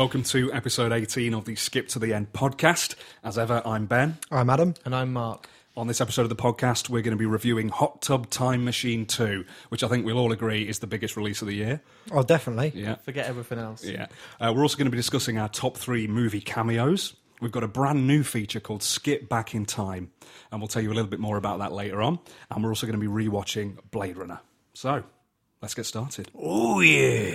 Welcome to episode 18 of the Skip to the End podcast. As ever, I'm Ben. I'm Adam. And I'm Mark. On this episode of the podcast, we're going to be reviewing Hot Tub Time Machine 2, which I think we'll all agree is the biggest release of the year. Oh, definitely. Yeah. Forget everything else. Yeah. We're also going to be discussing our top 3 movie cameos. We've got a brand new feature called Skip Back in Time, and we'll tell you a little bit more about that later on. And we're also going to be rewatching Blade Runner. So, let's get started. Oh, yeah.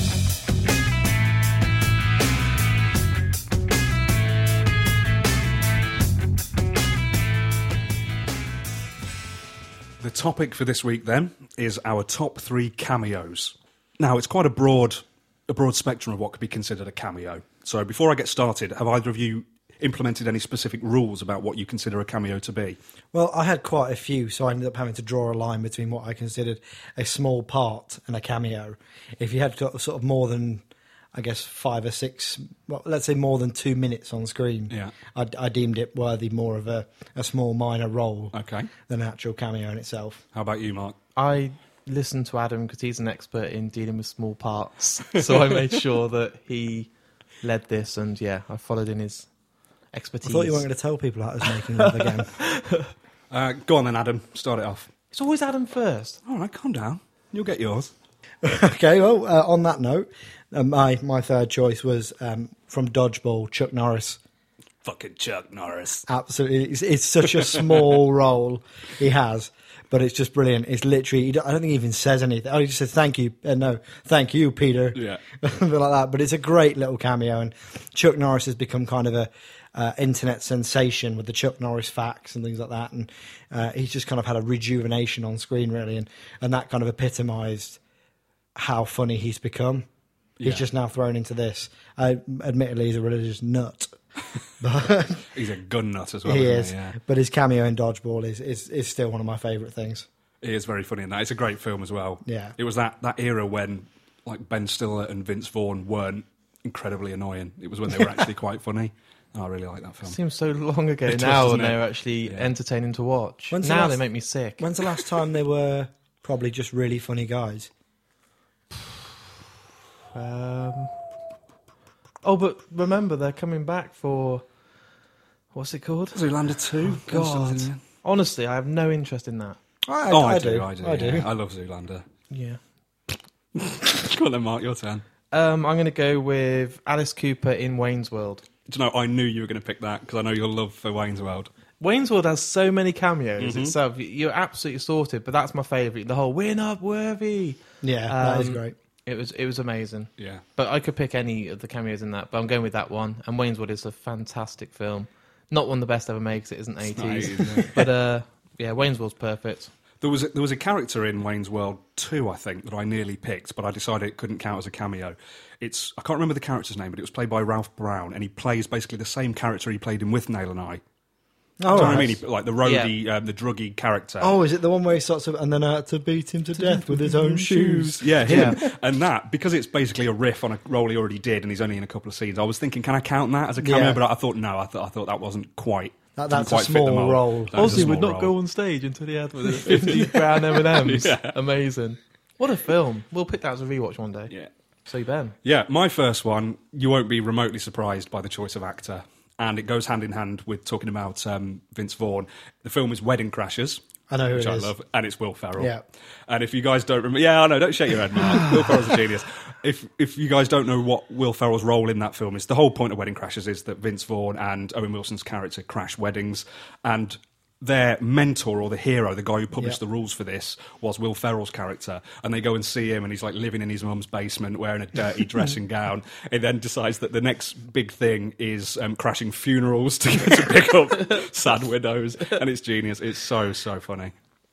The topic for this week, then, is our top 3 cameos. Now, it's quite a broad spectrum of what could be considered a cameo. So before I get started, have either of you implemented any specific rules about what you consider a cameo to be? Well, I had quite a few, so I ended up having to draw a line between what I considered a small part and a cameo. If you had got sort of more than, I guess, 5 or 6, well, let's say more than 2 minutes on screen, Yeah. I deemed it worthy more of a small minor role Okay. than an actual cameo in itself. How about you, Mark? I listened to Adam because he's an expert in dealing with small parts. So I made sure that he led this, and yeah, I followed in his expertise. I thought you weren't going to tell people that I was making love again. Go on then, Adam. Start it off. It's always Adam first. All right, calm down. You'll get yours. Okay, well, on that note, my third choice was from Dodgeball, Chuck Norris. Fucking Chuck Norris. Absolutely, it's such a small role he has, but it's just brilliant. It's literally, I don't think he even says anything. Oh, he just says thank you. No, thank you, Peter. Yeah. A bit like that. But it's a great little cameo, and Chuck Norris has become kind of a internet sensation with the Chuck Norris facts and things like that, and he's just kind of had a rejuvenation on screen, really, and that kind of epitomised how funny he's become. Yeah. He's just now thrown into this. Admittedly, he's a religious nut. But He's a gun nut as well. he isn't is. He? Yeah. But his cameo in Dodgeball is still one of my favourite things. He is very funny in that. It's a great film as well. Yeah. It was that era when like Ben Stiller and Vince Vaughn weren't incredibly annoying. It was when they were actually quite funny. Oh, I really like that film. Seems so long ago It does, now, doesn't and it? they're actually Yeah. entertaining to watch. When's the Now last- they make me sick. When's the last time they were probably just really funny guys? Oh, but remember, they're coming back for... What's it called? Zoolander 2. God. Honestly, I have no interest in that. I do. do. I love Zoolander. Yeah. Go on then, Mark, your turn. I'm going to go with Alice Cooper in Wayne's World. Do you know, I knew you were going to pick that because I know your love for Wayne's World. Wayne's World has so many cameos Mhm. itself. You're absolutely sorted, but that's my favourite. The whole "we're not worthy." Yeah, that is Um, great. It was amazing. Yeah. But I could pick any of the cameos in that, but I'm going with that one. And Wayne's World is a fantastic film. Not one of the best ever made because it isn't 80s. Isn't it? But yeah, Wayne's World's perfect. There was a character in Wayne's World 2, I think, that I nearly picked, but I decided it couldn't count as a cameo. I can't remember the character's name, but it was played by Ralph Brown, and he plays basically the same character he played in With Nail and I. Oh, Do you know what I right. mean? Like the roadie, the druggy character. Oh, is it the one where he starts to, and then I had to beat him to death with his own shoes? Yeah, him. And that, because it's basically a riff on a role he already did, and he's only in a couple of scenes, I was thinking, can I count that as a cameo? Yeah. But I thought, no, I thought that wasn't quite... That's didn't a quite fit the small mold. role. That is a Ozzy would small not role. go on stage until he had 50 brown M&Ms. Yeah. Amazing. What a film. We'll pick that as a rewatch one day. Yeah. So Ben. Yeah, my first one, you won't be remotely surprised by the choice of actor. And it goes hand in hand with talking about Vince Vaughn. The film is Wedding Crashers, I know who which it I is. love, and it's Will Ferrell. Yeah. And if you guys don't remember... Yeah, I know, don't shake your head, Mark. Will Ferrell's a genius. If you guys don't know what Will Ferrell's role in that film is, the whole point of Wedding Crashers is that Vince Vaughn and Owen Wilson's character crash weddings, and their mentor or the hero, the guy who published the rules for this, was Will Ferrell's character. And they go and see him, and he's like living in his mum's basement wearing a dirty dressing gown. He then decides that the next big thing is crashing funerals to pick up sad widows. And it's genius. It's so, so funny.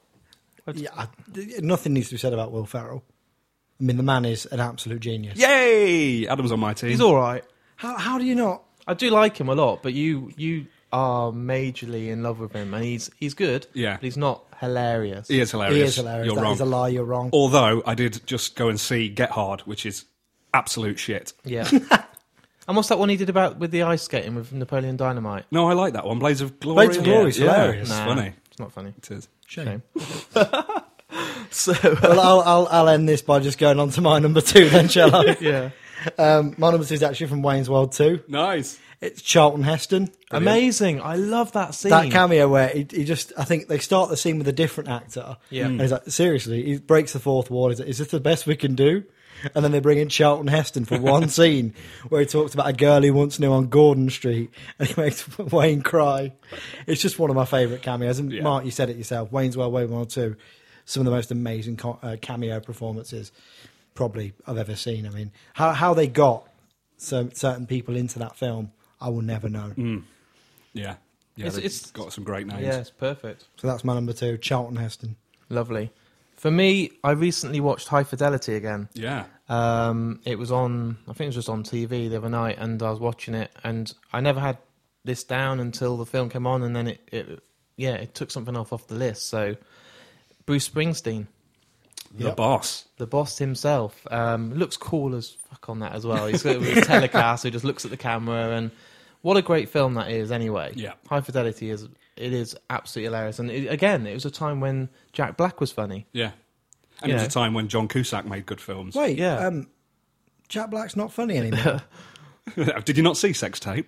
Yeah, nothing needs to be said about Will Ferrell. I mean, the man is an absolute genius. Yay! Adam's on my team. He's all right. How do you not? I do like him a lot, but you are majorly in love with him, and he's good. Yeah. But he's not hilarious. He is hilarious. He is hilarious. You're That wrong. is a lie. You're wrong. Although I did just go and see Get Hard, which is absolute shit. Yeah. And what's that one he did about with the ice skating with Napoleon Dynamite? No, I like that one. Blades of Glory. Blades of Glory is hilarious. It's Nah, funny. It's not funny. It is. Shame. So Well, I'll end this by just going on to my number 2 then, shall I? yeah. My number 2 is actually from Wayne's World 2. Nice. It's Charlton Heston. Amazing. I love that scene. That cameo where he just, I think they start the scene with a different actor. Yeah. And he's like, seriously, he breaks the fourth wall. He's like, is this the best we can do? And then they bring in Charlton Heston for one scene where he talks about a girl he once knew on Gordon Street and he makes Wayne cry. It's just one of my favourite cameos. And Mark, you said it yourself, Wayne's World, Wayne's World 2, some of the most amazing cameo performances probably I've ever seen. I mean, how they got certain people into that film, I will never know. Yeah. It's got some great names. Yeah, it's perfect. So that's my number 2, Charlton Heston. Lovely. For me, I recently watched High Fidelity again. Yeah. It was on, I think it was just on TV the other night, and I was watching it, and I never had this down until the film came on, and then it took something off the list. So, Bruce Springsteen, The boss. the boss himself, looks cool as fuck on that as well. He's got his telecast, who just looks at the camera, and what a great film that is. Anyway, Yeah. High Fidelity is absolutely hilarious, and it was a time when Jack Black was funny. Yeah. And it was a time when John Cusack made good films. Wait, Yeah. Jack Black's not funny anymore. Did you not see Sex Tape?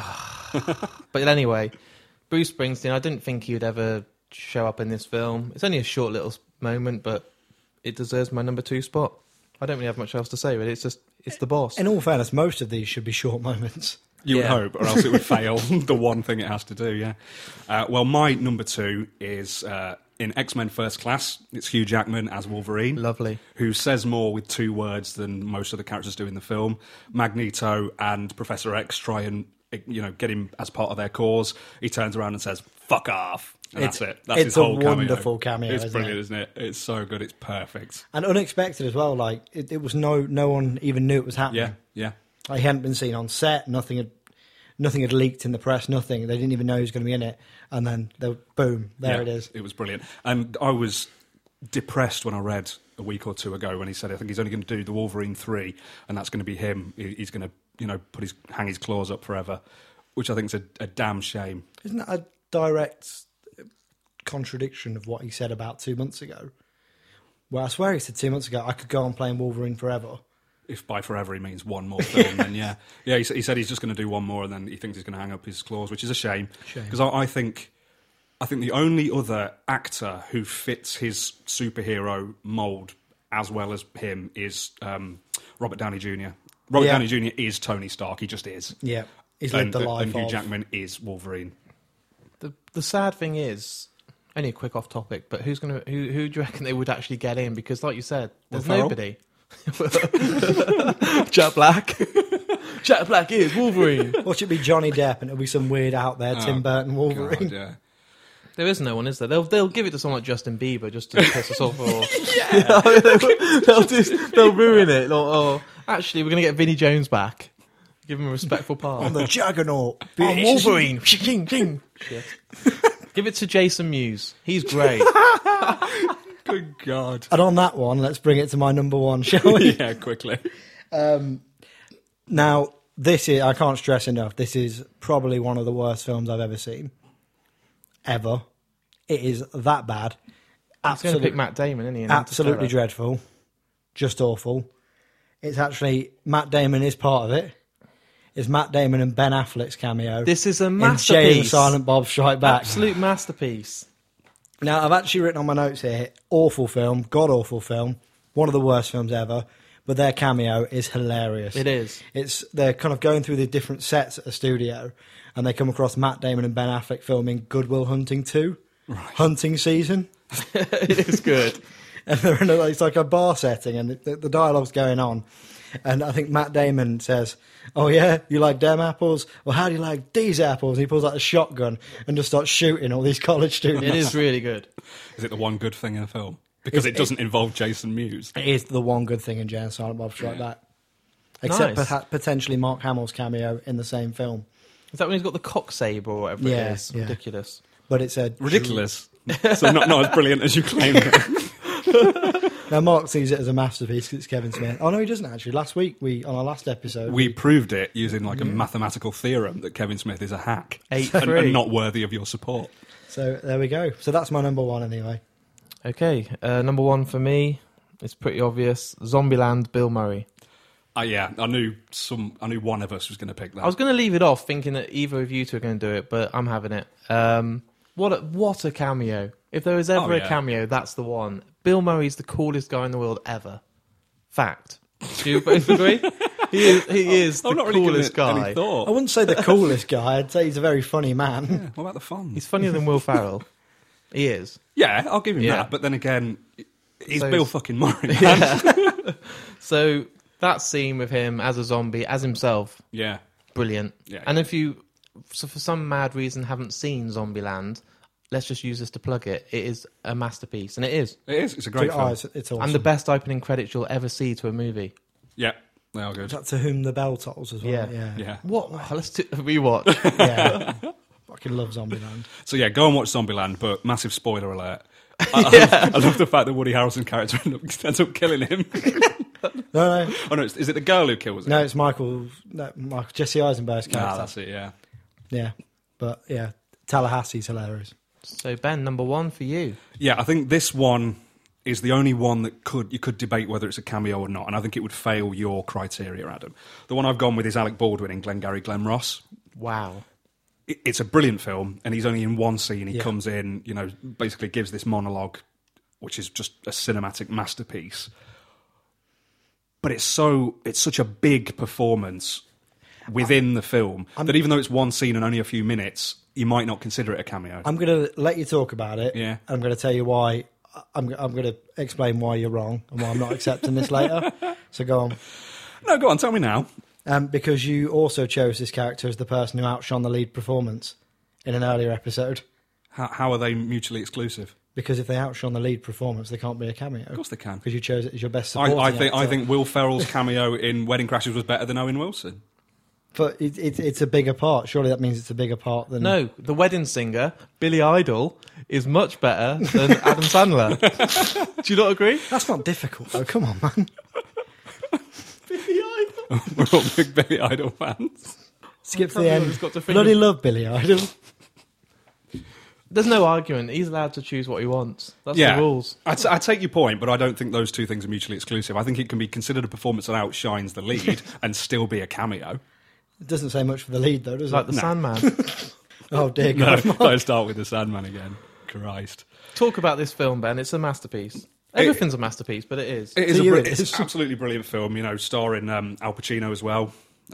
But anyway, Bruce Springsteen, I didn't think he would ever show up in this film. It's only a short little moment, but it deserves my number 2 spot. I don't really have much else to say, but it's the boss. In all fairness, most of these should be short moments. You would Yeah. hope, or else it would fail the one thing it has to do, yeah. Well, my number 2 is in X-Men First Class. It's Hugh Jackman as Wolverine. Lovely. Who says more with 2 words than most of the characters do in the film. Magneto and Professor X try and get him as part of their cause. He turns around and says, "Fuck off." And that's it. That's his whole cameo. It's a wonderful cameo, It's isn't brilliant, it? isn't it? It's so good. It's perfect. And unexpected as well. Like it was no one even knew it was happening. Yeah, yeah. Like, he hadn't been seen on set. Nothing had leaked in the press. Nothing. They didn't even know he was going to be in it. And then, boom, there it is. It was brilliant. And I was depressed when I read a week or two ago when he said, I think he's only going to do the Wolverine 3, and that's going to be him. He's going to, hang his claws up forever, which I think is a damn shame. Isn't that a direct contradiction of what he said about 2 months ago? Well, I swear he said 2 months ago, I could go on playing Wolverine forever. If by forever he means one more film, then yeah. Yeah, he said he's just going to do one more, and then he thinks he's going to hang up his claws, which is a shame. Because I think the only other actor who fits his superhero mould as well as him is Robert Downey Jr. Robert Downey Jr. is Tony Stark. He just is. Yeah, he's lived the life and Hugh of... Jackman is Wolverine. The sad thing is, only a quick off topic, but who do you reckon they would actually get in? Because like you said, there's Will Ferrell? nobody. Jack Black. Jack Black is Wolverine. Watch it be Johnny Depp and it'll be some weird out there Tim Burton Wolverine. God, yeah. There is no one, is there? They'll give it to someone like Justin Bieber just to piss us off. Or they'll ruin it. Actually, we're going to get Vinnie Jones back. Give him a respectful part. On the Juggernaut. I'm Wolverine. Ching, ching. Shit. Give it to Jason Mewes. He's great. Good God. And on that one, let's bring it to my number 1, shall we? Yeah, quickly. Now, this is, I can't stress enough, this is probably one of the worst films I've ever seen. Ever. It is that bad. He's going to pick Matt Damon, isn't he? Absolutely dreadful. Just awful. It's actually, Matt Damon is part of it. It's Matt Damon and Ben Affleck's cameo. This is a in masterpiece. Jay and Silent Bob Strike Back. Absolute masterpiece. Now, I've actually written on my notes here, awful film, god-awful film, one of the worst films ever, but their cameo is hilarious. It is. They're kind of going through the different sets at a studio, and they come across Matt Damon and Ben Affleck filming Good Will Hunting 2, hunting season. It is good. And they're in it's like a bar setting, and the dialogue's going on. And I think Matt Damon says, "Oh yeah, you like them apples? Well, how do you like these apples?" And he pulls out a shotgun and just starts shooting all these college students. It is really good. Is it the one good thing in the film? Because it doesn't involve Jason Mewes. It is the one good thing in Jay and Silent Bob Strike Back. Except Nice. potentially Mark Hamill's cameo in the same film. Is that when he's got the cock saber or whatever Yeah, it is? yeah. Ridiculous. But it's a... Ridiculous. So not as brilliant as you claim. Now, Mark sees it as a masterpiece because it's Kevin Smith. Oh, no, he doesn't actually. Last week, on our last episode... We proved it using like a mathematical theorem that Kevin Smith is a hack 8-3. and not worthy of your support. So, there we go. So, that's my number 1 anyway. Okay, number 1 for me, it's pretty obvious. Zombieland, Bill Murray. Yeah, I knew one of us was going to pick that. I was going to leave it off, thinking that either of you two are going to do it, but I'm having it. What a cameo! If there was ever a cameo, that's the one. Bill Murray's the coolest guy in the world ever. Fact. Do you both agree? He is the coolest guy. I wouldn't say the coolest guy. I'd say he's a very funny man. Yeah, what about the fun? He's funnier than Will Ferrell. He is. Yeah, I'll give him that. But then again, he's Bill fucking Murray. Man. So that scene with him as a zombie, as himself, brilliant. Yeah. And if you, for some mad reason, haven't seen Zombieland, let's just use this to plug it. It is a masterpiece, and it is. It is. It's a great film. It's awesome. And the best opening credits you'll ever see to a movie. Yeah, they are good. Is that To Whom the Bell Tolls as well? Yeah. What? Let's rewatch. Yeah. Fucking love Zombieland. So yeah, go and watch Zombieland, but massive spoiler alert. I love the fact that Woody Harrelson's character ends up killing him. No. Oh no, is it the girl who kills him? No, it's Michael Jesse Eisenberg's character. Ah, that's it, yeah. Yeah. But yeah, Tallahassee's hilarious. So Ben, number one for you. Yeah, I think this one is the only one that you could debate whether it's a cameo or not, and I think it would fail your criteria, Adam. The one I've gone with is Alec Baldwin in Glengarry Glen Ross. Wow. It's a brilliant film, and he's only in one scene. He comes in, basically gives this monologue, which is just a cinematic masterpiece. But it's such a big performance within the film that even though it's one scene and only a few minutes, you might not consider it a cameo. I'm going to let you talk about it. Yeah. I'm going to tell you why. I'm going to explain why you're wrong and why I'm not accepting this later. So go on. No, go on. Tell me now. Because you also chose this character as the person who outshone the lead performance in an earlier episode. How are they mutually exclusive? Because if they outshone the lead performance, they can't be a cameo. Of course they can. Because you chose it as your best supporting I think Will Ferrell's cameo in Wedding Crashers was better than Owen Wilson. But it's a bigger part. Surely that means it's a bigger part than... No, the wedding singer, Billy Idol, is much better than Adam Sandler. Do you not agree? That's not difficult, though. Come on, man. Billy Idol. We're all big Billy Idol fans. Skip to the end. Got to Bloody love Billy Idol. There's no argument. He's allowed to choose what he wants. That's the rules. I take your point, but I don't think those two things are mutually exclusive. I think it can be considered a performance that outshines the lead and still be a cameo. It doesn't say much for the lead, though, does Like it? the Sandman. Oh, dear God. No, don't start with the Sandman again. Christ. Talk about this film, Ben. It's a masterpiece. Everything's a masterpiece, but it is. It is it's an absolutely brilliant film, starring Al Pacino as well.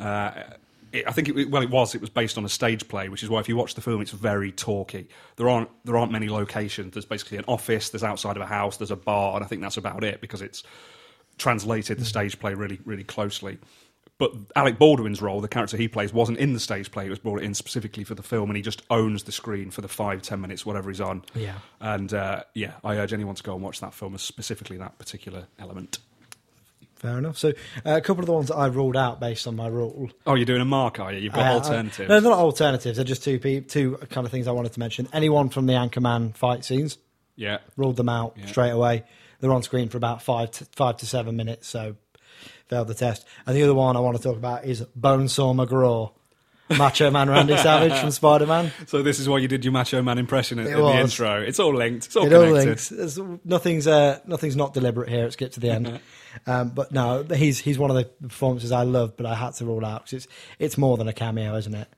I think it was based on a stage play, which is why if you watch the film, it's very talky. There aren't many locations. There's basically an office, there's outside of a house, there's a bar, and I think that's about it because it's translated the stage play really, really closely. But Alec Baldwin's role, the character he plays, wasn't in the stage play. It was brought in specifically for the film, and he just owns the screen for the 5-10 minutes, whatever he's on. Yeah. And I urge anyone to go and watch that film, specifically that particular element. Fair enough. So a couple of the ones that I ruled out based on my rule. Oh, you're doing a mark, are you? You've got alternatives. No, they're not alternatives. They're just two kind of things I wanted to mention. Anyone from the Anchorman fight scenes. Yeah. Ruled them out straight away. They're on screen for about 5 to 7 minutes, so failed the test. And the other one I want to talk about is Bonesaw McGraw. Macho Man Randy Savage from Spider-Man. So this is why you did your Macho Man impression in the intro. It's all linked. It's all connected. Nothing's not deliberate here. It's get to the end. But no, he's one of the performances I love, but I had to rule out because it's more than a cameo, isn't it?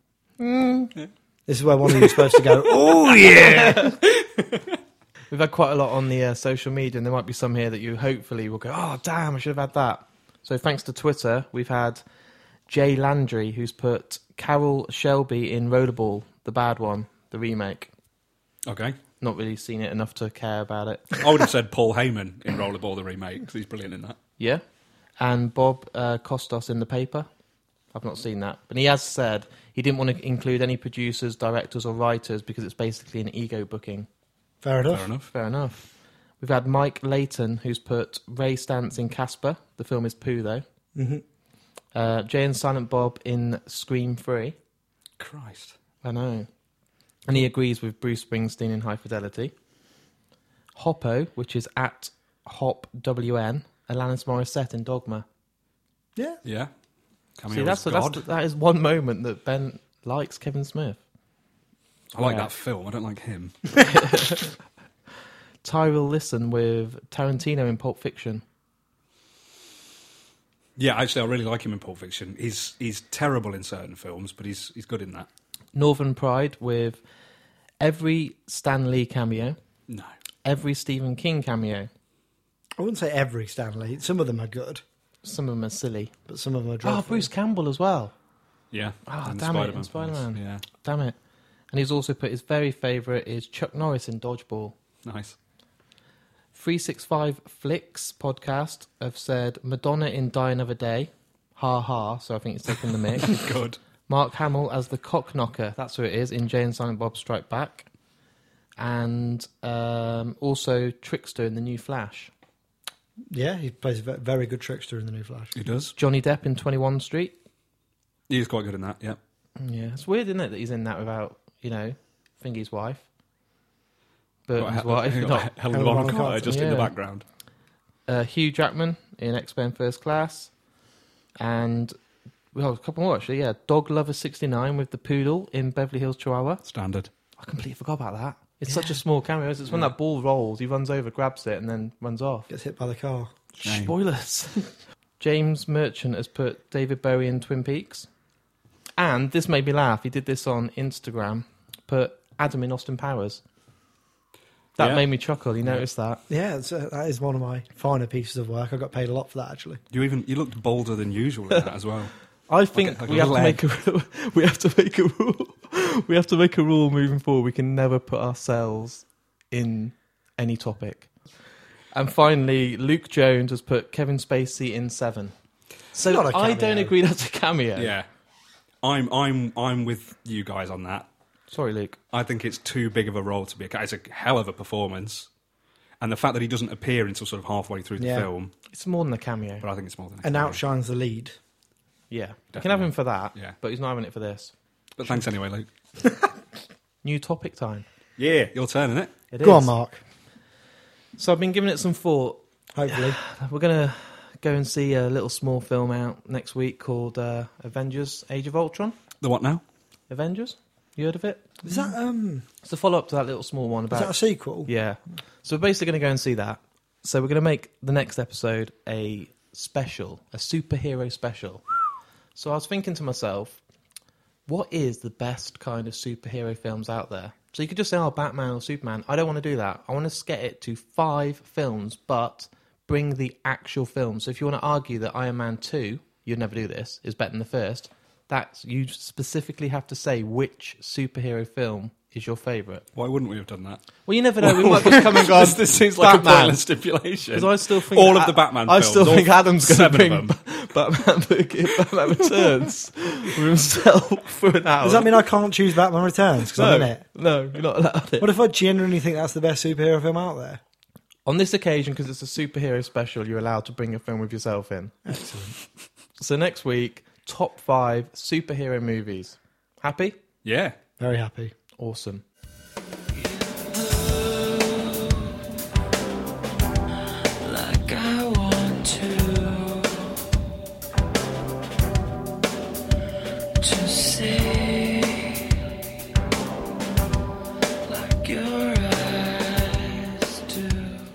Yeah. This is where one of you is supposed to go, oh yeah! We've had quite a lot on the social media, and there might be some here that you hopefully will go, oh damn, I should have had that. So thanks to Twitter, we've had Jay Landry, who's put Carol Shelby in Rollerball, the bad one, the remake. Okay. Not really seen it enough to care about it. I would have said Paul Heyman in Rollerball, the remake, because he's brilliant in that. Yeah. And Bob Costas in The Paper. I've not seen that. But he has said he didn't want to include any producers, directors or writers because it's basically an ego booking. Fair enough. We've had Mike Layton, who's put Ray Stantz in Casper. The film is Pooh, though. Mm-hmm. Jay and Silent Bob in Scream 3. Christ. I know. And he agrees with Bruce Springsteen in High Fidelity. Hoppo, which is at HopWN, Alanis Morissette in Dogma. Yeah. Yeah. See, that is one moment that Ben likes Kevin Smith. I like that film. I don't like him. Tyrell Listen with Tarantino in Pulp Fiction. Yeah, actually, I really like him in Pulp Fiction. He's terrible in certain films, but he's good in that. Northern Pride with every Stan Lee cameo, No. every Stephen King cameo. I wouldn't say every Stanley. Some of them are good, Some of them are silly. but some of them are Oh, dreadful. Bruce Campbell as well. Yeah. Oh, in damn it, in films. Spider-Man. Yeah. Damn it. And he's also put his very favourite is Chuck Norris in Dodgeball. Nice. 365 Flicks podcast have said Madonna in Die Another Day. Ha ha, so I think it's taking the mic. Good. Mark Hamill as the cock knocker, that's who it is, in Jay and Silent Bob Strike Back. And also Trickster in the new Flash. Yeah, he plays a very good trickster in the new Flash. He does. Johnny Depp in 21 Street. He's quite good in that, yeah. Yeah, it's weird, isn't it, that he's in that without, Fingy's wife. Burton's Got wife. Not, Helen Helen Bonham Bonham Carter Carter. just in the Yeah. background. Hugh Jackman in X-Men First Class. And, well, a couple more actually, yeah. Dog Lover 69 with the poodle in Beverly Hills Chihuahua. Standard. I completely forgot about that. It's such a small cameo. It's when that ball rolls, he runs over, grabs it, and then runs off. Gets hit by the car. Shame. Spoilers. James Merchant has put David Bowie in Twin Peaks. And this made me laugh. He did this on Instagram. Put Adam in Austin Powers. That Yeah. made me chuckle. You noticed that? Yeah, that is one of my finer pieces of work. I got paid a lot for that, actually. You looked bolder than usual in that as well. I think like we a have to leg. make a we have to make a rule. We have to make a rule moving forward. We can never put ourselves in any topic. And finally, Luke Jones has put Kevin Spacey in Seven. So Not a I don't cameo. agree that's a cameo. Yeah. I'm with you guys on that. Sorry, Luke. I think it's too big of a role to be it's a hell of a performance. And the fact that he doesn't appear until sort of halfway through the Yeah. film, It's more than a cameo. but I think it's more than a And cameo. outshines the lead. Yeah, you can have him for that. Yeah. But he's not having it for this. But thanks anyway, Luke. New topic time. Yeah, your turn, isn't it? It Go is. on, Mark. So I've been giving it some thought. Hopefully. We're gonna go and see a little small film out next week called Avengers: Age of Ultron. The what now? Avengers? You heard of it? Is that It's a follow-up to that little small one is that a about... sequel? Yeah. So we're basically going to go and see that. So we're going to make the next episode a special, a superhero special. So I was thinking to myself, what is the best kind of superhero films out there? So you could just say, oh, Batman or Superman. I don't want to do that. I want to get it to 5 films, but bring the actual film. So if you want to argue that Iron Man 2, you'd never do this, is better than the first, that's you specifically have to say which superhero film is your favourite. Why wouldn't we have done that? Well, you never know. We might just come and go. this seems like a Batman. pointless stipulation. Because I still think all of the Batman I films. still think all Adam's going to 7 bring of them. Batman Returns for himself for an hour. Does that mean I can't choose Batman Returns because I'm in it? No, you're not allowed it. What if I genuinely think that's the best superhero film out there? On this occasion, because it's a superhero special, you're allowed to bring a film with yourself in. Excellent. So next week, top 5 superhero movies. Happy? Yeah. Very happy. Awesome. Like I want to say, like your eyes do.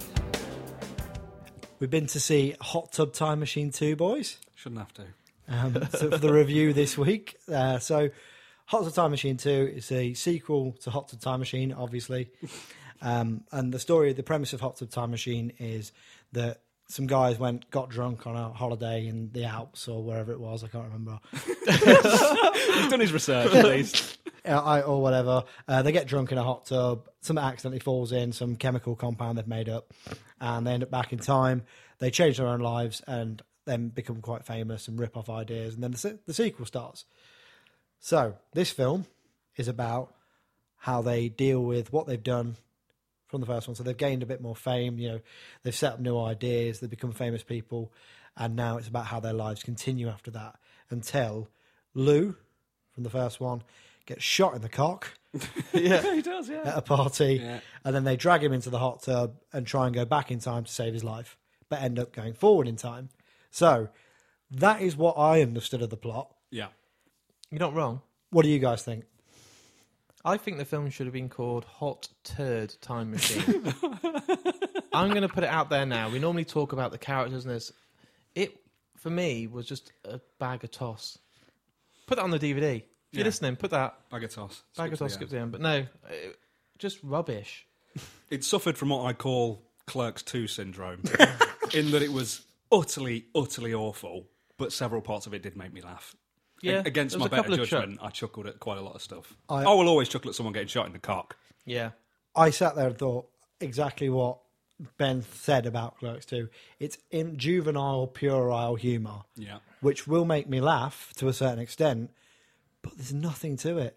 We've been to see Hot Tub Time Machine 2, boys. Shouldn't have to. So for the review this week. So Hot Tub Time Machine 2 is a sequel to Hot Tub Time Machine, obviously. And the premise of Hot Tub Time Machine is that some guys got drunk on a holiday in the Alps or wherever it was, I can't remember. He's done his research, at least. Or whatever. They get drunk in a hot tub. Something accidentally falls in, some chemical compound they've made up, and they end up back in time. They change their own lives and then become quite famous and rip off ideas, and then the sequel starts. So this film is about how they deal with what they've done from the first one. So they've gained a bit more fame, they've set up new ideas, they've become famous people, and now it's about how their lives continue after that until Lou from the first one gets shot in the cock Yeah, he does, yeah. at a party, Yeah. and then they drag him into the hot tub and try and go back in time to save his life, but end up going forward in time. So that is what I understood of the plot. Yeah. You're not wrong. What do you guys think? I think the film should have been called Hot Turd Time Machine. I'm going to put it out there now. We normally talk about the characters and this. for me, was just a bag of toss. Put that on the DVD. If you're Yeah. listening, put that. Bag of toss. Bag of toss, skip to the end. But no, just rubbish. It suffered from what I call Clerks 2 syndrome, in that it was utterly, utterly awful, but several parts of it did make me laugh. Yeah, Against there my was a better couple of judgment, I chuckled at quite a lot of stuff. I- I will always chuckle at someone getting shot in the cock. Yeah. I sat there and thought exactly what Ben said about Clerks 2. It's in juvenile, puerile humour, Yeah. which will make me laugh to a certain extent, but there's nothing to it.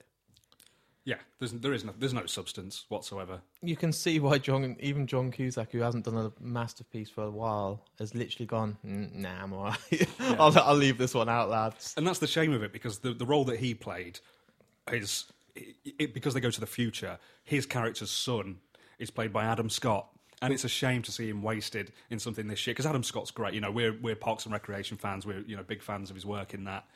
Yeah, there's no substance whatsoever. You can see why even John Cusack, who hasn't done a masterpiece for a while, has literally gone, nah, I'm all right. I'll leave this one out, lads. And that's the shame of it, because the role that he played is... because they go to the future, his character's son is played by Adam Scott. And it's a shame to see him wasted in something this shit, because Adam Scott's great. You know, we're Parks and Recreation fans. We're big fans of his work in that.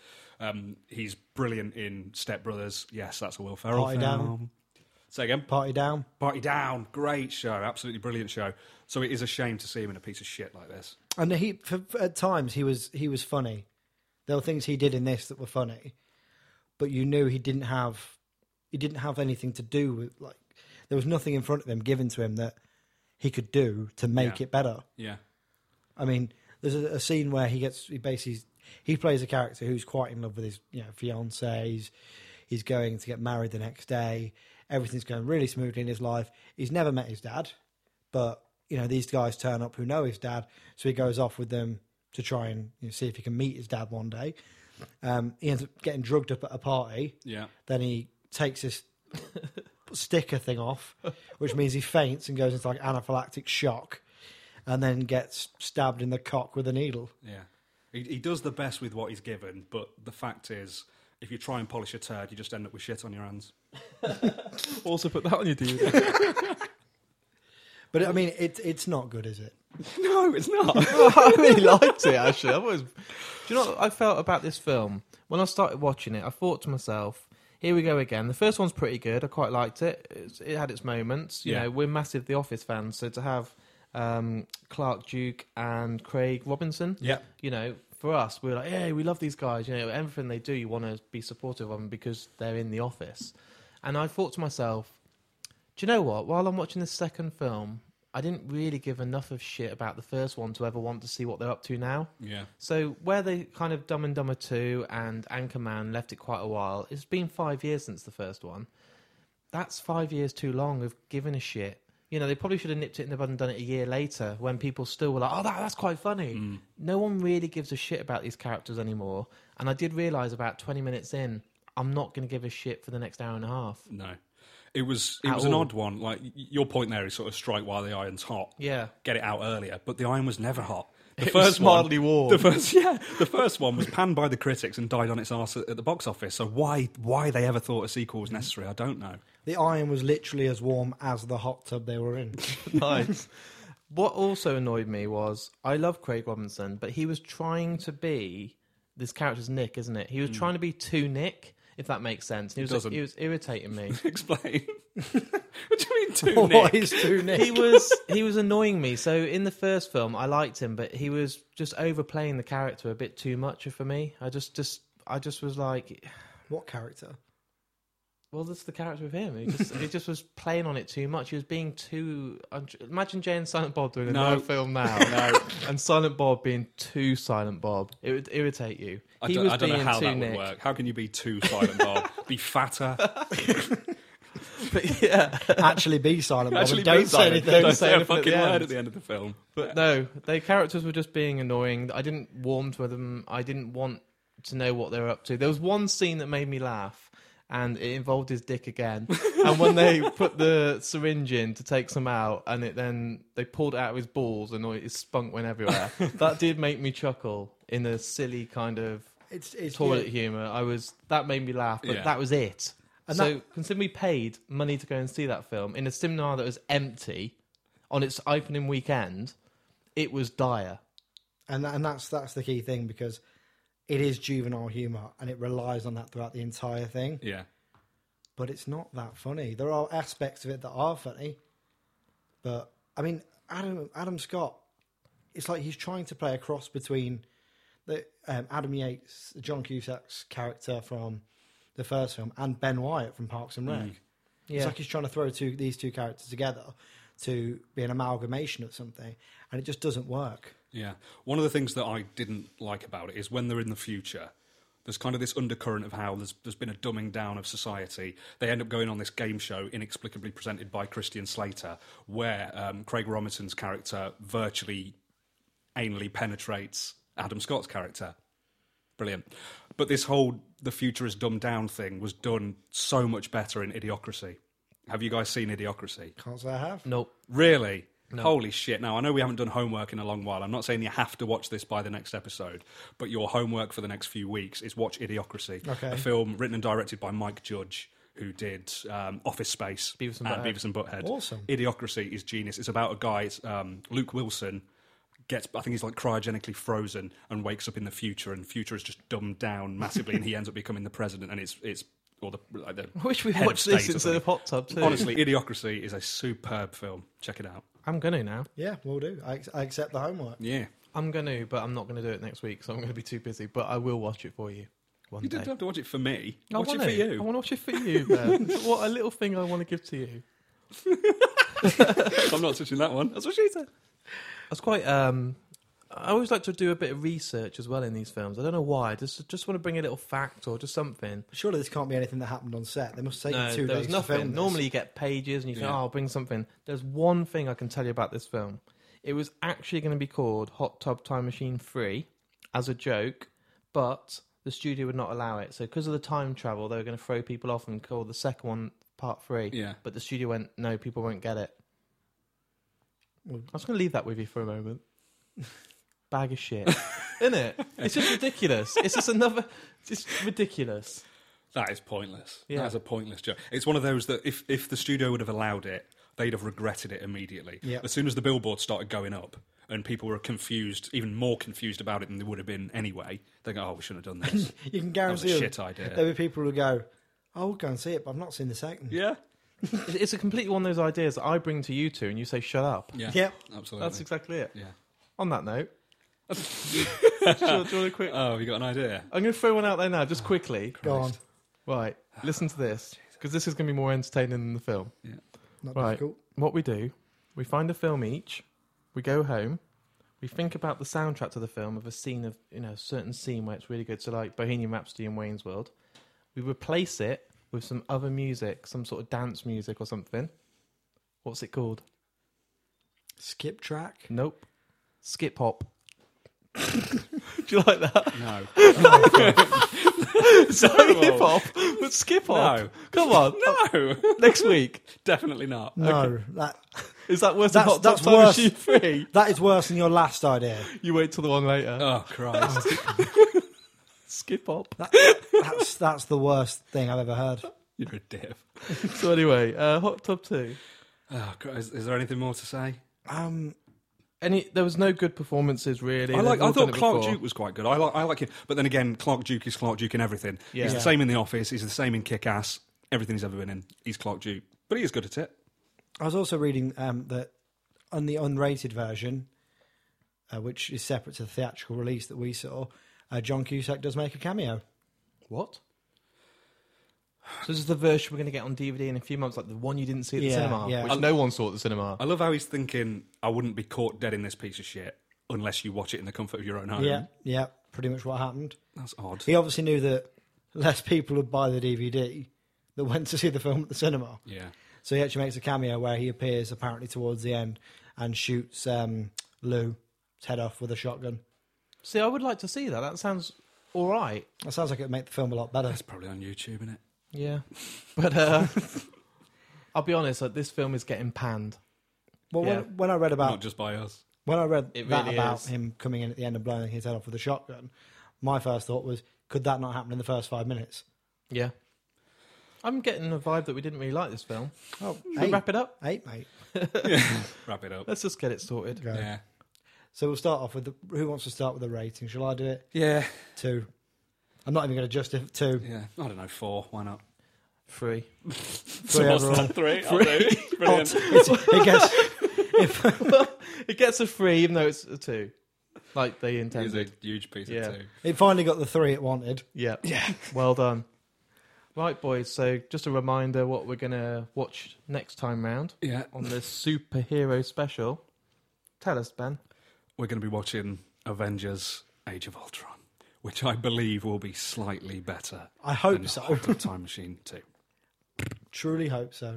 He's brilliant in Step Brothers. Yes, that's a Will Ferrell Party film. Down. Say again. Party Down. Party Down. Great show. Absolutely brilliant show. So it is a shame to see him in a piece of shit like this. And at times he was funny. There were things he did in this that were funny, but you knew he didn't have anything to do with, like, there was nothing in front of him given to him that he could do to make Yeah. it better. Yeah. I mean, there's a scene where he plays a character who's quite in love with his fiancée. He's going to get married the next day. Everything's going really smoothly in his life. He's never met his dad, but these guys turn up who know his dad, so he goes off with them to try and see if he can meet his dad one day. He ends up getting drugged up at a party. Yeah. Then he takes this sticker thing off, which means he faints and goes into like anaphylactic shock, and then gets stabbed in the cock with a needle. Yeah. He does the best with what he's given, but the fact is, if you try and polish a turd, you just end up with shit on your hands. Also put that on your DVD. But I mean, it's not good, is it? No, it's not. I really liked it, actually. Do you know what I felt about this film? When I started watching it, I thought to myself, here we go again. The first one's pretty good. I quite liked it. It had its moments. You Yeah. know, we're massive The Office fans, so to have Clark Duke and Craig Robinson, Yeah. for us, we're like, hey, we love these guys. Everything they do, you want to be supportive of them because they're in The Office. And I thought to myself, do you know what? While I'm watching this second film, I didn't really give enough of shit about the first one to ever want to see what they're up to now. Yeah. So where they kind of Dumb and Dumber 2 and Anchorman left it quite a while, it's been 5 years since the first one. That's 5 years too long of giving a shit. They probably should have nipped it in the bud and done it a year later when people still were like, oh, that's quite funny. No one really gives a shit about these characters anymore. And I did realise about 20 minutes in, I'm not going to give a shit for the next hour and a half. No. It was At an all. odd one. Like, your point there is sort of strike while the iron's hot. Yeah. Get it out earlier. But the iron was never hot. The It was first one, smartly warm. the first one was panned by the critics and died on its arse at the box office. So why they ever thought a sequel was necessary, I don't know. The iron was literally as warm as the hot tub they were in. Nice. What also annoyed me was, I love Craig Robinson, but he was trying to be, this character's Nick, isn't it? He was trying to be too Nick, if that makes sense. He doesn't. was irritating me. Explain. What do you mean, too What Nick? is too Nick? He was annoying me. So in the first film, I liked him, but he was just overplaying the character a bit too much for me. I just was like, What character? well, that's the character of him. He just was playing on it too much. He was being too. Imagine Jay and Silent Bob doing No. another film now, and Silent Bob being too Silent Bob. It would irritate you. I don't know how that would work. How can you be too Silent Bob? Be fatter? But yeah, Actually be silent, Bob, Actually, and don't be say silent. anything. Don't say say a anything at fucking the word end. at the end of the film. but no, their characters were just being annoying. I didn't warm to them. I didn't want to know what they were up to. There was one scene that made me laugh, and it involved his dick again. And when they put the syringe in to take some out, and they pulled it out of his balls, and his spunk went everywhere. That did make me chuckle in a silly kind of It's toilet yeah. humour. That made me laugh, but Yeah. that was it. And So considering we paid money to go and see that film in a cinema that was empty on its opening weekend, it was dire. And that's the key thing, because it is juvenile humour and it relies on that throughout the entire thing. Yeah. But it's not that funny. There are aspects of it that are funny, but I mean, Adam Scott, it's like he's trying to play a cross between Adam Yates, John Cusack's character from the first film, and Ben Wyatt from Parks and Rec. It's like he's trying to throw these two characters together to be an amalgamation of something, and it just doesn't work. Yeah. One of the things that I didn't like about it is when they're in the future, there's kind of this undercurrent of how there's been a dumbing down of society. They end up going on this game show inexplicably presented by Christian Slater, where Craig Robinson's character virtually anally penetrates Adam Scott's character. Brilliant. But this whole the future is dumbed down thing was done so much better in Idiocracy. Have you guys seen Idiocracy? Can't say I have. Nope. Really? No. Holy shit. Now, I know we haven't done homework in a long while. I'm not saying you have to watch this by the next episode, but your homework for the next few weeks is watch Idiocracy, Okay. a film written and directed by Mike Judge, who did Office Space Beavis and Butthead. Beavis and Butthead. Awesome. Idiocracy is genius. It's about a guy, Luke Wilson, I think he's like cryogenically frozen and wakes up in the future, and future is just dumbed down massively, and he ends up becoming the president, and it's or the I wish we head of watched this state or instead of something. Hot Tub too. Honestly, Idiocracy is a superb film. Check it out. I'm gonna now. Yeah, we'll do. I accept the homework. Yeah. I'm gonna, but I'm not gonna do it next week, so I'm gonna be too busy. But I will watch it for you one You day. don't have to watch it for me. I Watch it wanna. for you. I want to watch it for you, man. What a little thing I want to give to you. I'm not touching that one. That's what she said. I was quite. I always like to do a bit of research as well in these films. I don't know why. Just want to bring a little fact or just something. Surely this can't be anything that happened on set. They must take No, you 2 there days was to film nothing. this. Normally you get pages and you think, Yeah. oh, I'll bring something. There's one thing I can tell you about this film. It was actually going to be called Hot Tub Time Machine 3 as a joke, but the studio would not allow it. So because of the time travel, they were going to throw people off and call the second one Part 3. Yeah. But the studio went, no, people won't get it. Well- I was going to leave that with you for a moment. Bag of shit. Isn't it? It's just ridiculous. It's just it's ridiculous. That is pointless. Yeah. That is a pointless joke. It's one of those that if the studio would have allowed it, they'd have regretted it immediately. Yeah. As soon as the billboards started going up and people were confused, even more confused about it than they would have been anyway, they go, oh, we shouldn't have done this. You can That was a guarantee shit idea. there'll be people who go, oh, we'll go and see it, but I've not seen the second. Yeah. It's a completely one of those ideas that I bring to you two and you say, shut up. Yeah. Yep. Absolutely. That's exactly it. Yeah. On that note, do you want a quick... Oh, have you got an idea? I'm going to throw one out there now, just quickly. Go on. Right, listen to this, because this is going to be more entertaining than the film. Yeah. Not Right. difficult. What we do, we find a film each, we go home, we think about the soundtrack to the film of a scene of, a certain scene where it's really good, so like Bohemian Rhapsody and Wayne's World. We replace it with some other music, some sort of dance music or something. What's it called? Skip track. Nope. Skip hop. Do you like that? No. Sorry, hip hop. But skip hop. No. Come on. No. Next week. Definitely not. No, Is that worse than That's- Hot Tub that's Time worse. Machine 3? that is worse than your last idea. You wait till the one later. Oh, Christ. Skip hop. That's the worst thing I've ever heard. You're a div. So anyway, Hot Tub 2. Oh, Christ. Is there anything more to say? There was no good performances really. I They've all thought done it Clark before. Duke was quite good. I like him, but then again, Clark Duke is Clark Duke in everything. Yeah. He's the Yeah. same in The Office. He's the same in Kick-Ass. Everything he's ever been in, he's Clark Duke. But he is good at it. I was also reading that on the unrated version, which is separate to the theatrical release that we saw, John Cusack does make a cameo. What? So this is the version we're going to get on DVD in a few months, like the one you didn't see at the Yeah, cinema, yeah. which no one saw at the cinema. I love how he's thinking, I wouldn't be caught dead in this piece of shit unless you watch it in the comfort of your own home. Yeah, pretty much what happened. That's odd. He obviously knew that less people would buy the DVD that went to see the film at the cinema. Yeah. So he actually makes a cameo where he appears apparently towards the end and shoots Lou's head off with a shotgun. See, I would like to see that. That sounds all right. That sounds like it would make the film a lot better. That's probably on YouTube, isn't it? Yeah, but I'll be honest. Like, this film is getting panned. Well, Yeah. when I read about Not just by us. When I read It that really about is. him coming in at the end and blowing his head off with a shotgun, my first thought was, could that not happen in the first 5 minutes? Yeah, I'm getting a vibe that we didn't really like this film. Oh, Should we wrap it up? 8, mate. Wrap it up. Let's just get it sorted. Go. Yeah. So we'll start off with who wants to start with the rating? Shall I do it? Yeah. 2. I'm not even going to adjust it. 2. Yeah. I don't know, 4. Why not? 3. 3 overall. 3. I'll do. Brilliant. It gets It gets a 3, even though it's a 2. like they It was a intended. huge piece Yeah. of tea. It finally got the 3 it wanted. Yeah. Well done. Right, boys. So just a reminder what we're going to watch next time round Yeah. on the superhero special. Tell us, Ben. We're going to be watching Avengers Age of Ultron, which I believe will be slightly better. I hope than so. Hot Tub Time Machine 2. Truly hope so.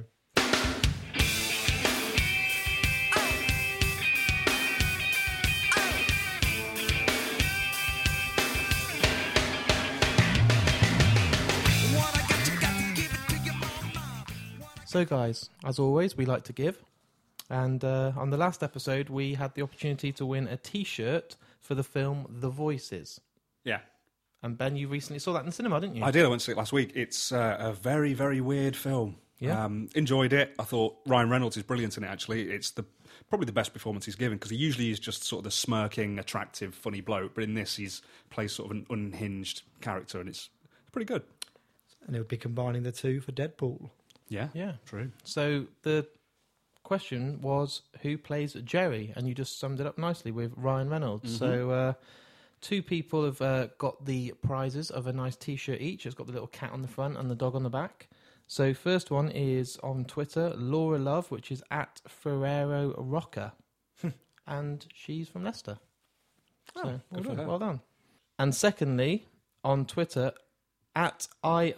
So, guys, as always, we like to give. And on the last episode, we had the opportunity to win a T-shirt for the film The Voices. Yeah. And Ben, you recently saw that in the cinema, didn't you? I did. I went to see it last week. It's a very, very weird film. Yeah. Enjoyed it. I thought Ryan Reynolds is brilliant in it, actually. It's probably the best performance he's given, because he usually is just sort of the smirking, attractive, funny bloke. But in this, he's plays sort of an unhinged character, and it's pretty good. And it would be combining the two for Deadpool. Yeah. Yeah. True. So the question was, who plays Jerry? And you just summed it up nicely with Ryan Reynolds. So 2 people have got the prizes of a nice T-shirt each. It's got the little cat on the front and the dog on the back. So first one is on Twitter, Laura Love, which is at Ferrero Rocker. And she's from Leicester. So well good for done. her. Well done. And secondly, on Twitter, at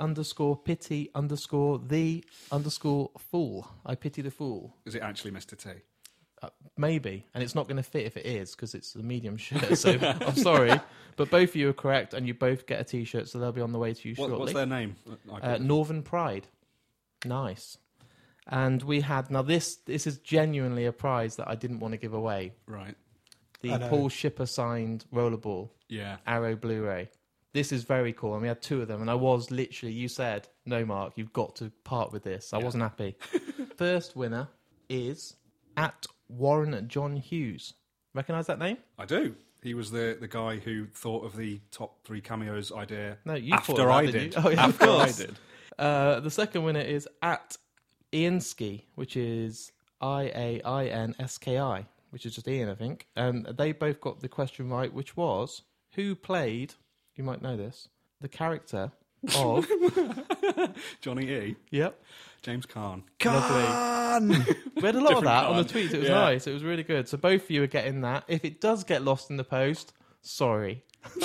I_pity_the_fool. I pity the fool. Is it actually Mr. T? Maybe. And it's not going to fit if it is, because it's a medium shirt. So I'm sorry. But both of you are correct, and you both get a T-shirt, so they'll be on the way to you shortly. What's their name? Northern Pride. Nice. And we had... Now, this is genuinely a prize that I didn't want to give away. Right. The I know. Paul Shipper signed rollerball Yeah. Arrow Blu-ray. This is very cool, and we had 2 of them, and I was literally, you said, no, Mark, you've got to part with this. I wasn't happy. First winner is at Warren John Hughes. Recognise that name? I do. He was the guy who thought of the top 3 cameos idea No, you after thought of I that, did. didn't you? Oh, yeah, After of course. I did. The second winner is at Ianski, which is IAINSKI, which is just Ian, I think. And they both got the question right, which was, who played, you might know this, the character of... Johnny E. Yep. James Caan. Can! We had a lot of Different that on the card. tweets. It was Yeah. nice. It was really good. So both of you are getting that. If it does get lost in the post, sorry.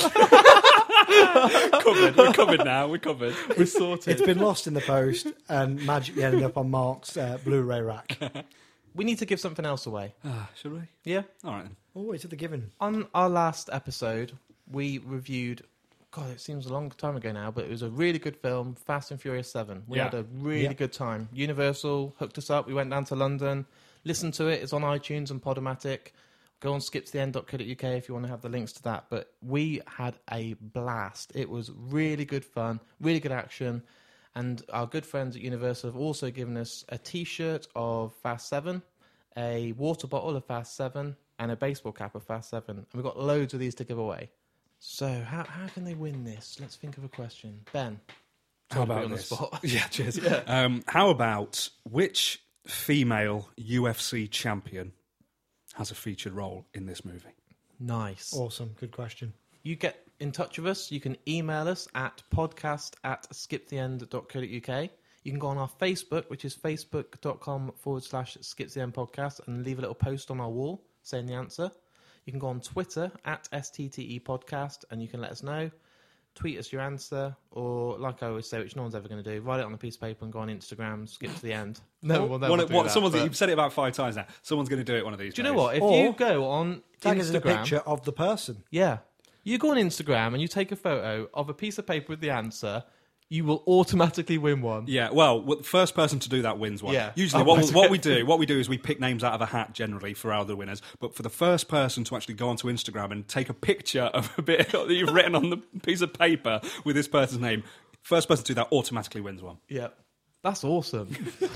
Covered. We're covered now. We're covered. We're sorted. It's been lost in the post and magically ended up on Mark's Blu-ray rack. We need to give something else away. Should we? Yeah? All right then. Oh, it's at the given. On our last episode, we reviewed... God, it seems a long time ago now, but it was a really good film, Fast and Furious 7. We Yeah. had a really good time. Universal hooked us up. We went down to London, listened to it. It's on iTunes and Podomatic. Go on skiptotheend.co.uk if you want to have the links to that. But we had a blast. It was really good fun, really good action. And our good friends at Universal have also given us a T-shirt of Fast 7, a water bottle of Fast 7, and a baseball cap of Fast 7. And we've got loads of these to give away. So how can they win this? Let's think of a question. Ben, How I'll put you about on the this? spot. Yeah, cheers. How about which female UFC champion has a featured role in this movie? Nice. Awesome. Good question. You get in touch with us. You can email us at podcast@skiptheend.co.uk. You can go on our Facebook, which is facebook.com/skiptheendpodcast, and leave a little post on our wall saying the answer. You can go on Twitter at STTE Podcast, and you can let us know. Tweet us your answer, or like I always say, which no one's ever going to do, write it on a piece of paper and go on Instagram, skip to the end. No, we'll never do that. You've said it about 5 times now. Someone's going to do it one of these Do you know days. what? If Or you go on Tag us in a Instagram, picture of the person. yeah, you go on Instagram and you take a photo of a piece of paper with the answer, you will automatically win one. Yeah, well, the first person to do that wins one. Yeah. Usually, Oh, what we do is we pick names out of a hat generally for our other winners. But for the first person to actually go onto Instagram and take a picture of a bit that you've written on the piece of paper with this person's name, first person to do that automatically wins one. Yeah. That's awesome.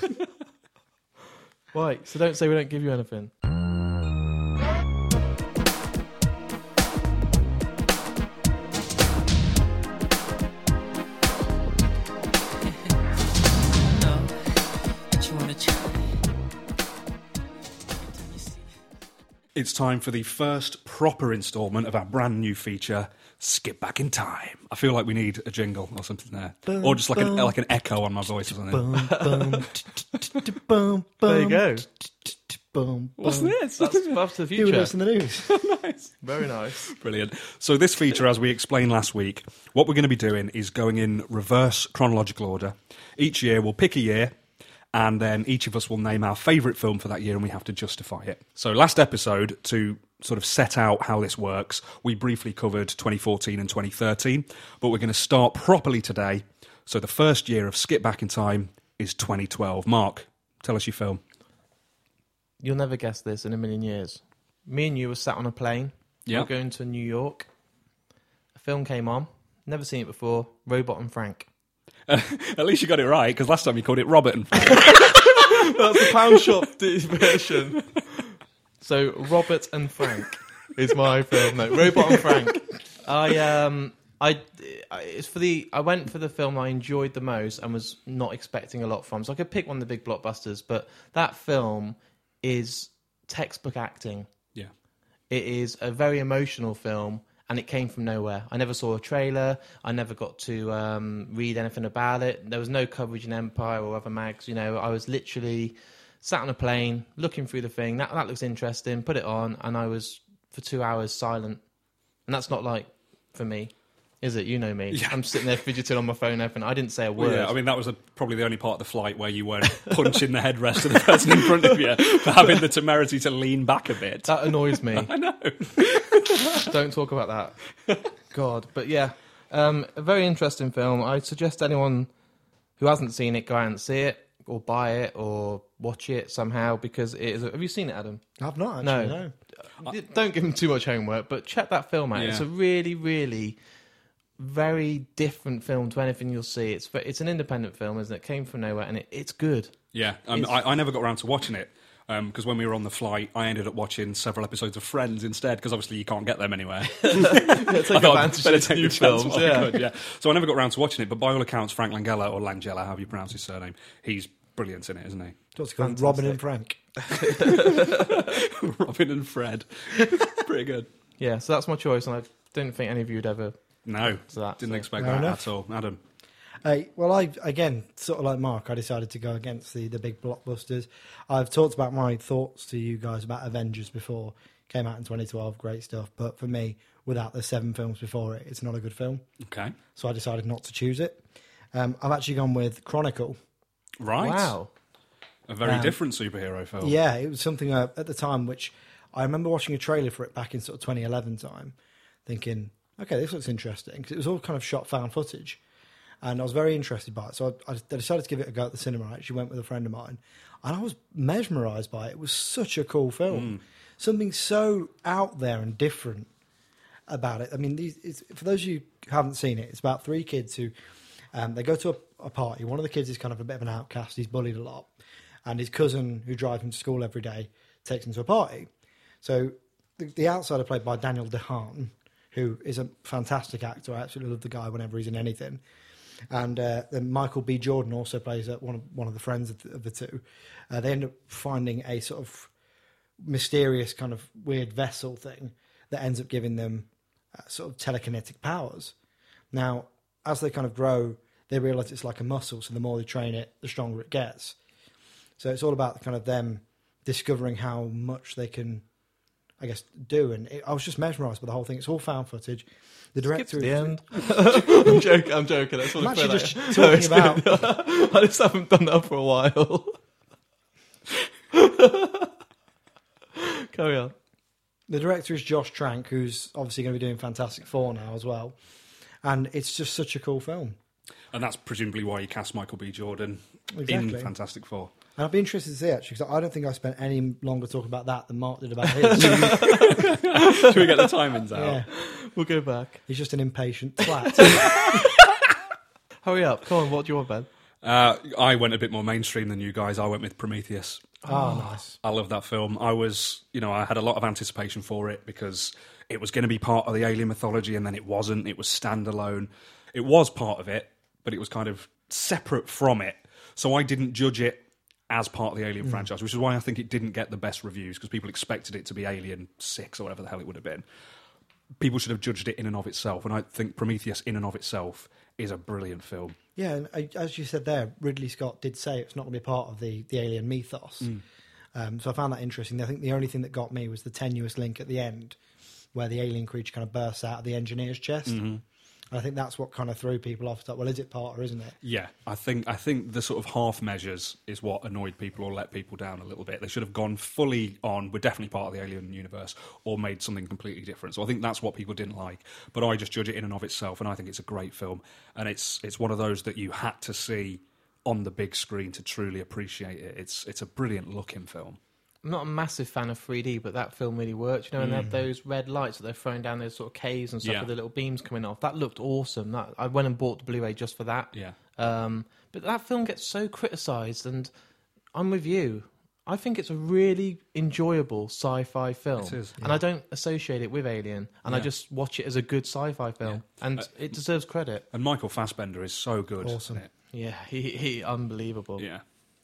Right, so don't say we don't give you anything. know that you wanna try. Every time you see It's time for the first proper instalment of our brand new feature, Skip Back in Time. I feel like we need a jingle or something there. Or just like an echo on my voice or something. There you go. What's this? That's Buff to the You were Future. listening to the news. Nice. Very nice. Brilliant. So this feature, as we explained last week, what we're going to be doing is going in reverse chronological order. Each year we'll pick a year, and then each of us will name our favourite film for that year, and we have to justify it. So last episode, to sort of set out how this works, we briefly covered 2014 and 2013, but we're going to start properly today. So the first year of Skip Back in Time is 2012. Mark, tell us your film. You'll never guess this in a million years. Me and you were sat on a plane. Yeah. We were going to New York. A film came on. Never seen it before. Robot and Frank. At least you got it right, because last time you called it Robert and Frank. That's the pound shop version. So Robert and Frank is my film. No, Robot and Frank. I went for the film I enjoyed the most and was not expecting a lot from. So I could pick one of the big blockbusters, but that film is textbook acting. Yeah. It is a very emotional film, and it came from nowhere. I never saw a trailer. I never got to read anything about it. There was no coverage in Empire or other mags. You know, I was literally sat on a plane, looking through the thing. That looks interesting. Put it on, and I was for 2 hours silent. And that's not like for me, is it? You know me. Yeah. I'm sitting there fidgeting on my phone open. I didn't say a word. Well, yeah, I mean, that was probably the only part of the flight where you weren't punching the headrest of the person in front of you for having the temerity to lean back a bit. That annoys me. I know. Don't talk about that. God. But yeah, a very interesting film. I'd suggest anyone who hasn't seen it go out and see it, or buy it, or watch it somehow, because it is. Have you seen it, Adam? I've not actually, No. no. Don't give him too much homework, but check that film out. Yeah. It's a really, really very different film to anything you'll see. It's an independent film, isn't it? Came from nowhere, and it's good. Yeah, I never got around to watching it because when we were on the flight, I ended up watching several episodes of Friends instead because obviously you can't get them anywhere. Take I thought advantage better of take new the chance films. while I Yeah. could, yeah. So I never got around to watching it, but by all accounts, Frank Langella, or Langella, however you pronounce his surname, he's brilliant in it, isn't he? What's it called? Robin and Frank. Robin and Fred. Pretty good. Yeah, so that's my choice, and I don't think any of you would ever. No, So that- didn't so- expect Fair that enough. at all. Adam. Well, again, sort of like Mark, I decided to go against the big blockbusters. I've talked about my thoughts to you guys about Avengers before. Came out in 2012, great stuff. But for me, without the 7 films before it, it's not a good film. Okay. So I decided not to choose it. I've actually gone with Chronicle. Right. Wow. A very different superhero film. Yeah, it was something at the time which I remember watching a trailer for it back in sort of 2011 time, thinking, okay, this looks interesting, because it was all kind of shot found footage, and I was very interested by it. So I decided to give it a go at the cinema. I actually went with a friend of mine, and I was mesmerised by it. It was such a cool film, something so out there and different about it. I mean, for those of you who haven't seen it, it's about 3 kids who they go to a party. One of the kids is kind of a bit of an outcast. He's bullied a lot. And his cousin, who drives him to school every day, takes him to a party. So the outsider, played by Daniel DeHaan, who is a fantastic actor. I absolutely love the guy whenever he's in anything. And then Michael B. Jordan also plays one of the friends of the two. They end up finding a sort of mysterious kind of weird vessel thing that ends up giving them sort of telekinetic powers. Now, as they kind of grow, they realise it's like a muscle. So the more they train it, the stronger it gets. So it's all about kind of them discovering how much they can, I guess, do. And I was just mesmerised by the whole thing. It's all found footage. The director... The end. I'm joking. That's what I'm I actually feel just talking about... I just haven't done that for a while. Carry on. The director is Josh Trank, who's obviously going to be doing Fantastic Four now as well. And it's just such a cool film. And that's presumably why you cast Michael B. Jordan Exactly. in Fantastic Four. And I'd be interested to see, actually, because I don't think I spent any longer talking about that than Mark did about his. Should we get the timings out? Yeah, We'll go back. he's just an impatient twat. Hurry up. Come on, what do you want, Ben? I went a bit more mainstream than you guys. I went with Prometheus. Oh, nice. I love that film. I had a lot of anticipation for it because it was going to be part of the alien mythology, and then it wasn't. It was standalone. It was part of it, but it was kind of separate from it. So I didn't judge it as part of the Alien franchise, which is why I think it didn't get the best reviews, because people expected it to be Alien 6 or whatever the hell it would have been. People should have judged it in and of itself, and I think Prometheus in and of itself is a brilliant film. Yeah, and as you said there, Ridley Scott did say it's not going to be part of the Alien mythos. So I found that interesting. I think the only thing that got me was the tenuous link at the end, where the alien creature kind of bursts out of the engineer's chest. I think that's what kind of threw people off. Well, is it part or isn't it? Yeah, I think the sort of half measures is what annoyed people or let people down a little bit. They should have gone fully on, we're definitely part of the Alien universe, or made something completely different. So I think that's what people didn't like. But I just judge it in and of itself, and I think it's a great film. And it's one of those that you had to see on the big screen to truly appreciate it. It's a brilliant looking film. I'm not a massive fan of 3D, but that film really worked. You know, and they had those red lights that they're throwing down those sort of caves and stuff with the little beams coming off. That looked awesome. I went and bought the Blu-ray just for that. Yeah. But that film gets so criticised, and I'm with you. I think it's a really enjoyable sci-fi film. It is. And I don't associate it with Alien, and I just watch it as a good sci-fi film. And it deserves credit. And Michael Fassbender is so good. Awesome. In it. Yeah, he unbelievable. Yeah.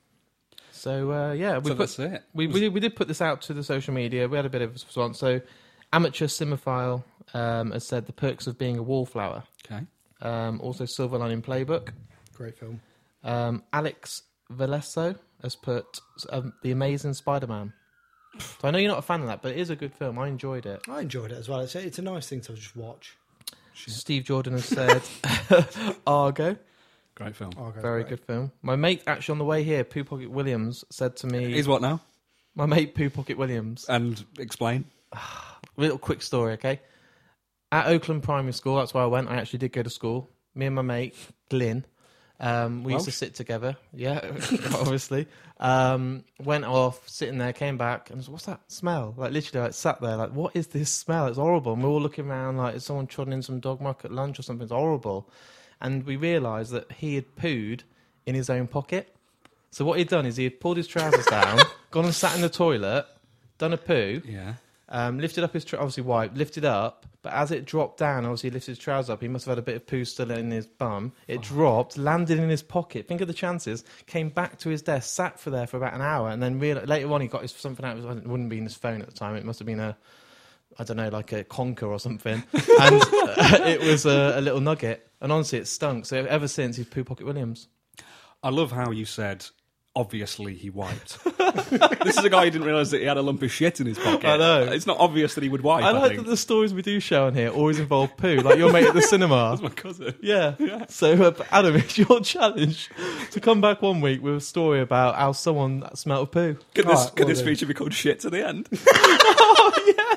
So That's it. We did put this out to the social media. We had a bit of a response. So, Amateur Cinephile has said The Perks of Being a Wallflower. Okay. Also, Silver Lining Playbook. Great film. Alex Veleso has put The Amazing Spider-Man. So I know you're not a fan of that, but it is a good film. I enjoyed it. I enjoyed it as well. It's a nice thing to just watch. Steve Jordan has said Argo. Great film. Very good film. My mate, actually on the way here, Pooh Pocket Williams, said to me... He's what now? My mate, Pooh Pocket Williams. And explain. Little quick story, okay? At Oakland Primary School, that's where I went. I actually did go to school. Me and my mate, Glyn, we used to sit together. Yeah, obviously. Went off, sitting there, came back, and was, what's that smell? Like, literally, like, sat there, like, what is this smell? It's horrible. And we're all looking around like, is someone trotting in some dog muck at lunch or something? It's horrible. And we realised that he had pooed in his own pocket. So what he'd done is he had pulled his trousers down, gone and sat in the toilet, done a poo, lifted up his obviously wiped, lifted up, but as it dropped down, obviously he lifted his trousers up, he must have had a bit of poo still in his bum. It dropped, landed in his pocket. Think of the chances. Came back to his desk, sat for about an hour, and then later on he got something out. It wouldn't be in his phone at the time. It must have been I don't know, like a conker or something. And it was a little nugget. And honestly, it stunk. So ever since, he's Pooh Pocket Williams. I love how you said, obviously he wiped. This is a guy who didn't realise that he had a lump of shit in his pocket. I know. It's not obvious that he would wipe, I like think. that the stories we do show on here always involve poo, like your mate at the cinema. That's my cousin. Yeah. So, Adam, it's your challenge to come back one week with a story about how someone smelt of poo. Could this feature be called Shit to the End? Oh, yes!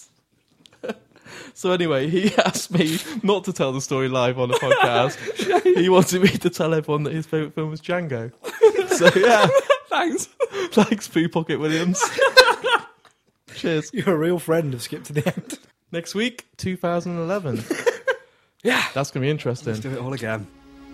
So anyway, he asked me not to tell the story live on the podcast. He wanted me to tell everyone that his favourite film was Django. So, yeah. Thanks, Pooh Pocket Williams. Cheers. You're a real friend of Skip to the End. Next week, 2011. Yeah. That's going to be interesting. Let's do it all again.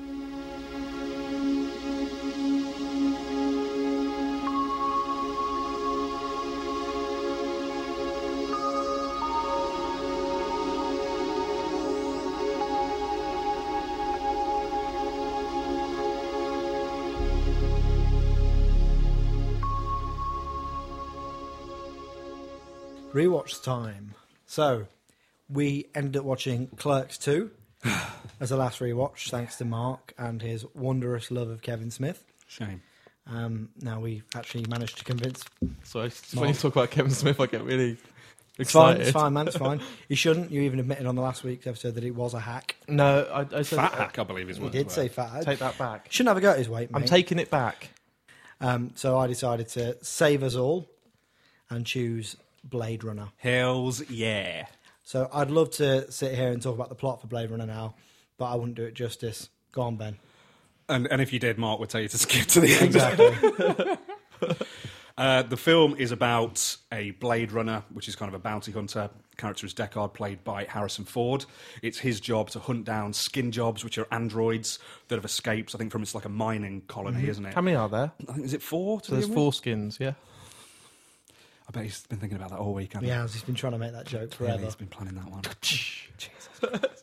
Rewatch time. So, we ended up watching Clerks 2 as a last rewatch, thanks to Mark and his wondrous love of Kevin Smith. Shame. Now we actually managed to convince... Sorry, when you talk about Kevin Smith, I get really It's fine, excited. it's fine, man, it's fine. You shouldn't. You even admitted on the last week's episode that it was a hack. No, I said... Fat hack, I believe is He what did say fat hack. Take that back. Shouldn't have a go at his weight, mate. I'm taking it back. So I decided to save us all and choose Blade Runner. Hells yeah. So I'd love to sit here and talk about the plot for Blade Runner now, but I wouldn't do it justice. Go on, Ben. And if you did, Mark would tell you to skip to the end. Exactly. The film is about a Blade Runner, which is kind of a bounty hunter. Character is Deckard, played by Harrison Ford. It's his job to hunt down skin jobs, which are androids that have escaped, I think, from it's like a mining colony, isn't it? How many are there? I think, is it 4? So there's 4 skins, yeah? I bet he's been thinking about that all week, hasn't Yeah, he's been trying to make that joke he? Really, forever. he's been planning that one. Jesus.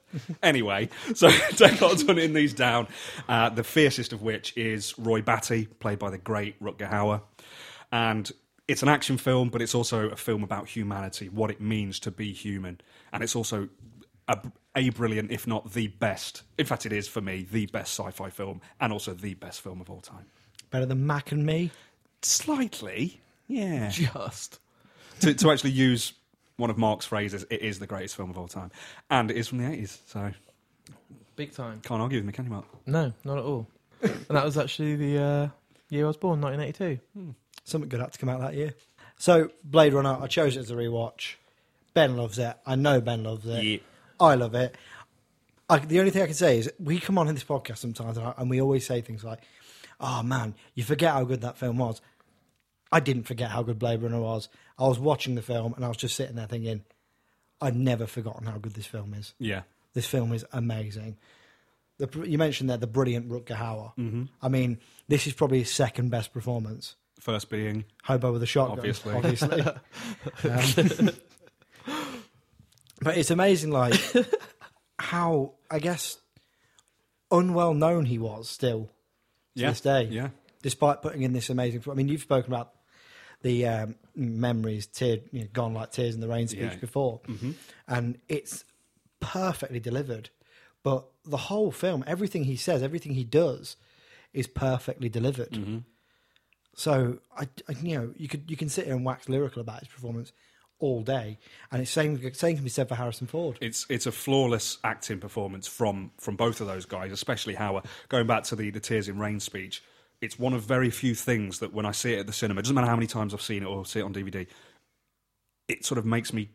Anyway, so Deckard's hunting these down, the fiercest of which is Roy Batty, played by the great Rutger Hauer. And it's an action film, but it's also a film about humanity, what it means to be human. And it's also a brilliant, if not the best, in fact it is for me, the best sci-fi film, and also the best film of all time. Better than Mac and Me? Slightly, yeah. Just. to actually use one of Mark's phrases, it is the greatest film of all time. And it is from the 80s, so Big time. can't argue with me, can you, Mark? No, not at all. And that was actually the year I was born, 1982. Something good had to come out that year. So, Blade Runner, I chose it as a rewatch. Ben loves it. I know Ben loves it. Yeah. I love it. The only thing I can say is we come on in this podcast sometimes and we always say things like, oh man, you forget how good that film was. I didn't forget how good Blade Runner was. I was watching the film and I was just sitting there thinking, I've never forgotten how good this film is. Yeah. This film is amazing. You mentioned there the brilliant Rutger Hauer. Mm-hmm. I mean, this is probably his second best performance. First being... Hobo with a shotgun, obviously. But it's amazing, like, how, I guess, unwell known he was still to this day. Yeah. Despite putting in this amazing... I mean, you've spoken about the memories, gone like tears in the rain speech before. Mm-hmm. And it's perfectly delivered. But the whole film, everything he says, everything he does is perfectly delivered. Mm-hmm. So, you can sit here and wax lyrical about his performance all day, and it's same can be said for Harrison Ford. It's a flawless acting performance from both of those guys, especially Hauer. Going back to the Tears in Rain speech, it's one of very few things that when I see it at the cinema, it doesn't matter how many times I've seen it or see it on DVD, it sort of makes me,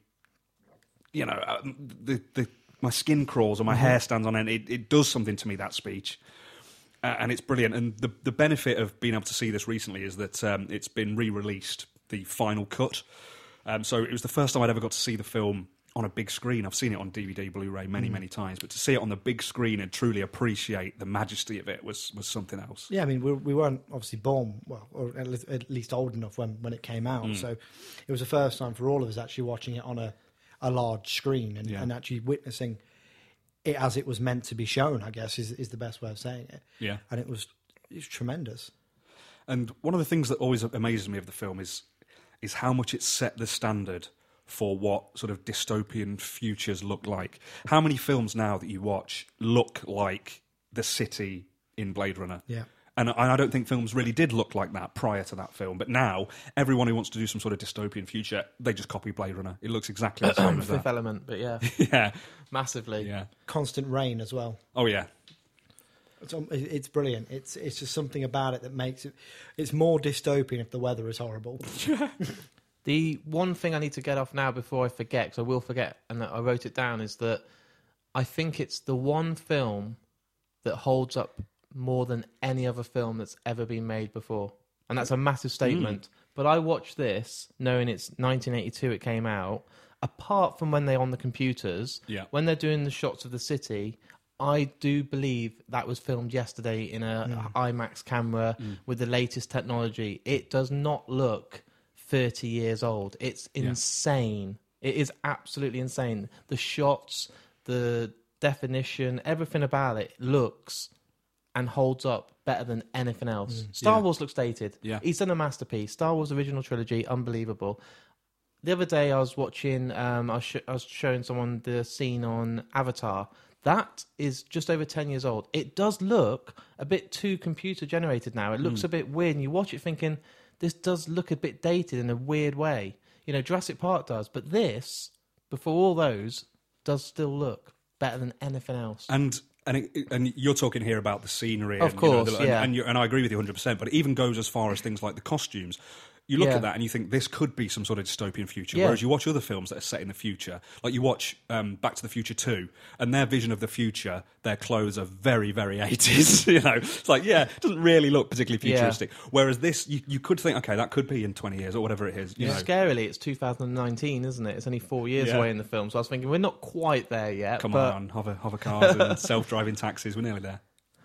my skin crawls or my hair stands on end. It does something to me, that speech. And it's brilliant. And the benefit of being able to see this recently is that it's been re-released, the final cut. So it was the first time I'd ever got to see the film on a big screen. I've seen it on DVD, Blu-ray many times, but to see it on the big screen and truly appreciate the majesty of it was something else. Yeah, I mean, we weren't obviously born, well, or at least old enough when it came out. So it was the first time for all of us actually watching it on a large screen and actually witnessing it as it was meant to be shown, I guess, is the best way of saying it. Yeah. And it was tremendous. And one of the things that always amazes me of the film is how much it set the standard for what sort of dystopian futures look like. How many films now that you watch look like the city in Blade Runner? Yeah. And I don't think films really did look like that prior to that film. But now, everyone who wants to do some sort of dystopian future, they just copy Blade Runner. It looks exactly the same as Fifth that. Element, but yeah. Yeah. Massively. Yeah. Constant Rain as well. Oh, yeah. It's brilliant. It's just something about it that makes it... It's more dystopian if the weather is horrible. The one thing I need to get off now before I forget, because I will forget, and I wrote it down, is that I think it's the one film that holds up more than any other film that's ever been made before. And that's a massive statement. But I watched this knowing it's 1982 it came out. Apart from when they're on the computers, when they're doing the shots of the city, I do believe that was filmed yesterday in a IMAX camera with the latest technology. It does not look 30 years old. It's insane. It is absolutely insane. The shots, the definition, everything about it looks and holds up better than anything else. Star Wars looks dated. Yeah. He's done a masterpiece. Star Wars original trilogy, unbelievable. The other day I was watching, I was showing someone the scene on Avatar. That is just over 10 years old. It does look a bit too computer generated now. It looks a bit weird, and you watch it thinking, this does look a bit dated in a weird way. Jurassic Park does, but this, before all those, does still look better than anything else. And you're talking here about the scenery. Of course, and I agree with you 100%, but it even goes as far as things like the costumes. You look at that and you think this could be some sort of dystopian future, whereas you watch other films that are set in the future, like you watch Back to the Future 2, and their vision of the future, their clothes are very, very 80s. It's like, it doesn't really look particularly futuristic. Whereas this, you could think, okay, that could be in 20 years or whatever it is. Scarily, it's 2019, isn't it? It's only 4 years away in the film, so I was thinking, we're not quite there yet. Come on, hover cars and self-driving taxis, we're nearly there.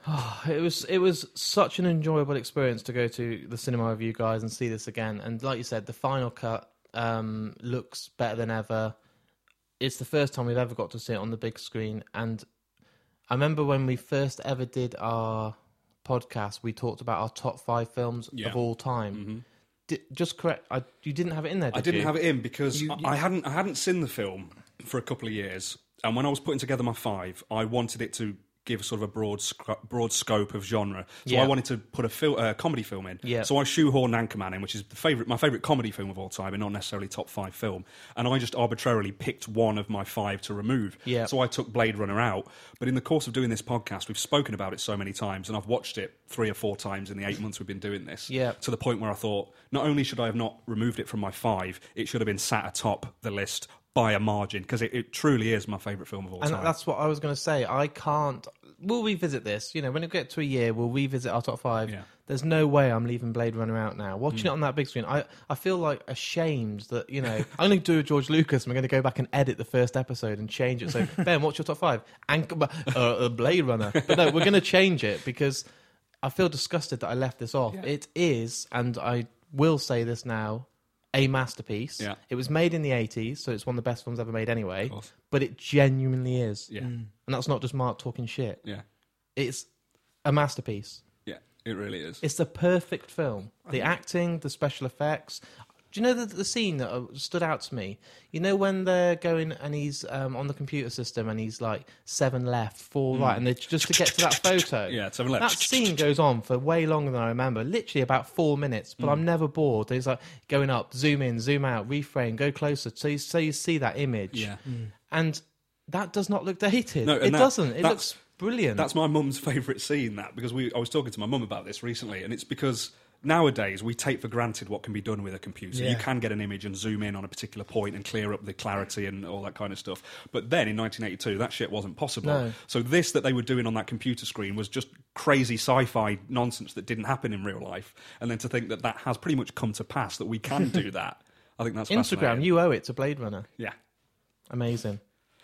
It was such an enjoyable experience to go to the cinema with you guys and see this again. And like you said, the final cut looks better than ever. it's the first time we've ever got to see it on the big screen. And I remember when we first ever did our podcast, we talked about our top 5 films of all time. Just correct, you didn't have it in there, did I didn't you? have it in because I hadn't seen the film for a couple of years, and when I was putting together my 5, I wanted it to give sort of a broad scope of genre. So Yeah. I wanted to put a comedy film in. Yeah. So I shoehorned Anchorman in, which is my favourite comedy film of all time, and not necessarily top 5 film. And I just arbitrarily picked one of my 5 to remove. Yeah. So I took Blade Runner out. But in the course of doing this podcast, we've spoken about it so many times, and I've watched it 3 or 4 times in the 8 months we've been doing this. Yeah. To the point where I thought, not only should I have not removed it from my 5, it should have been sat atop the list by a margin, because it truly is my favourite film of all And time. that's what I was going to say. I can't. We'll revisit this. You know, when it gets to a year, we'll revisit our top 5. Yeah. There's no way I'm leaving Blade Runner out now. Watching it on that big screen, I feel like ashamed that, you know, I'm going to do a George Lucas and we're going to go back and edit the first episode and change it. So, Ben, what's your top 5? Blade Runner. But no, we're going to change it because I feel disgusted that I left this off. Yeah. It is, and I will say this now, a masterpiece. Yeah. It was made in the 80s, so it's one of the best films ever made anyway. Of course. But it genuinely is. Yeah. And that's not just Mark talking shit. Yeah. It's a masterpiece. Yeah. It really is. It's the perfect film. The acting, the special effects. Do you know the scene that stood out to me? You know when they're going and he's on the computer system and he's like 7 left, 4 right, and they just to get to that photo. Yeah, 7 left. That scene goes on for way longer than I remember. Literally about 4 minutes, but I'm never bored. It's like going up, zoom in, zoom out, reframe, go closer, so you see that image. Yeah. And that does not look dated. No, and it doesn't. It that's- looks brilliant. That's my mum's favourite scene, that, because I was talking to my mum about this recently, and it's because nowadays we take for granted what can be done with a computer. Yeah. You can get an image and zoom in on a particular point and clear up the clarity and all that kind of stuff. But then in 1982, that shit wasn't possible. No. So this that they were doing on that computer screen was just crazy sci-fi nonsense that didn't happen in real life. And then to think that has pretty much come to pass, that we can do that, I think that's Instagram, fascinating. you owe it to Blade Runner. Yeah. Amazing.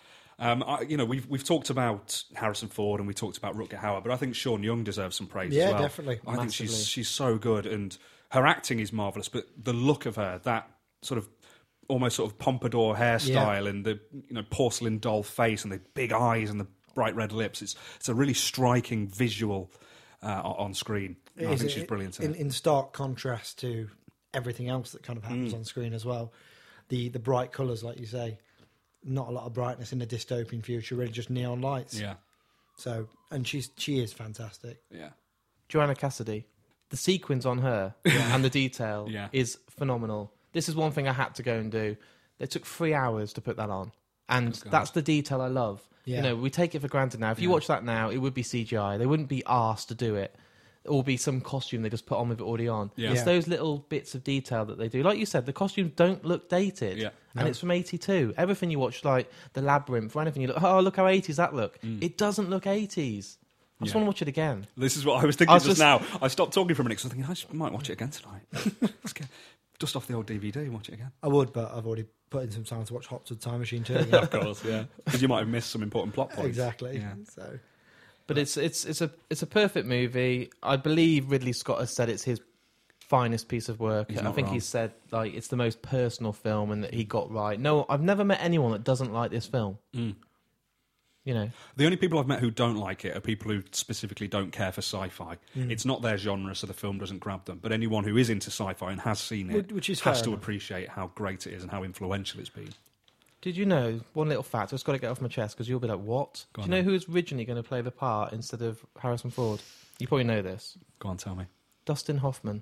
We've talked about Harrison Ford and we talked about Rutger Hauer, but I think Sean Young deserves some praise Yeah, as well. definitely. I think Massively. she's so good, and her acting is marvellous, but the look of her, that sort of almost sort of pompadour hairstyle and the porcelain doll face and the big eyes and the bright red lips, it's a really striking visual on screen. I think she's brilliant in it. In stark contrast to everything else that kind of happens on screen as well. The bright colours, like you say, not a lot of brightness in a dystopian future, really just neon lights. Yeah, So, and she is fantastic. yeah. Joanna Cassidy. The sequins on her and the detail Yeah. is phenomenal. This is one thing I had to go and do. It took 3 hours to put that on. And that's the detail I love. Yeah. You know, we take it for granted now. If you watch that now, it would be CGI. They wouldn't be asked to do it. Or be some costume they just put on with it already on. Yeah. It's Yeah. those little bits of detail that they do. Like you said, the costumes don't look dated. Yeah. And it's from 82. Everything you watch, like The Labyrinth or anything, you look, oh, look how 80s that look. It doesn't look 80s. I just Yeah. want to watch it again. This is what I was thinking I was just just- now. I stopped talking for a minute because I was thinking I might watch it again tonight. Let's dust off the old DVD and watch it again. I would, but I've already put in some time to watch Hot Tub Time Machine too. Of course, yeah. Because you might have missed some important plot points. Exactly. Yeah. So But it's a perfect movie. I believe Ridley Scott has said it's his finest piece of work. He's I not think wrong. he said like it's the most personal film and that he got right. No, I've never met anyone that doesn't like this film. You know, The only people I've met who don't like it are people who specifically don't care for sci-fi. Mm. It's not their genre, so the film doesn't grab them. But anyone who is into sci-fi and has seen it Which is has fair to enough. appreciate how great it is and how influential it's been. did you know one little fact? I've just got to get off my chest because you'll be like, what? Go Do on you know then. who was originally going to play the part instead of Harrison Ford? You probably know this. Go on, tell me. Dustin Hoffman.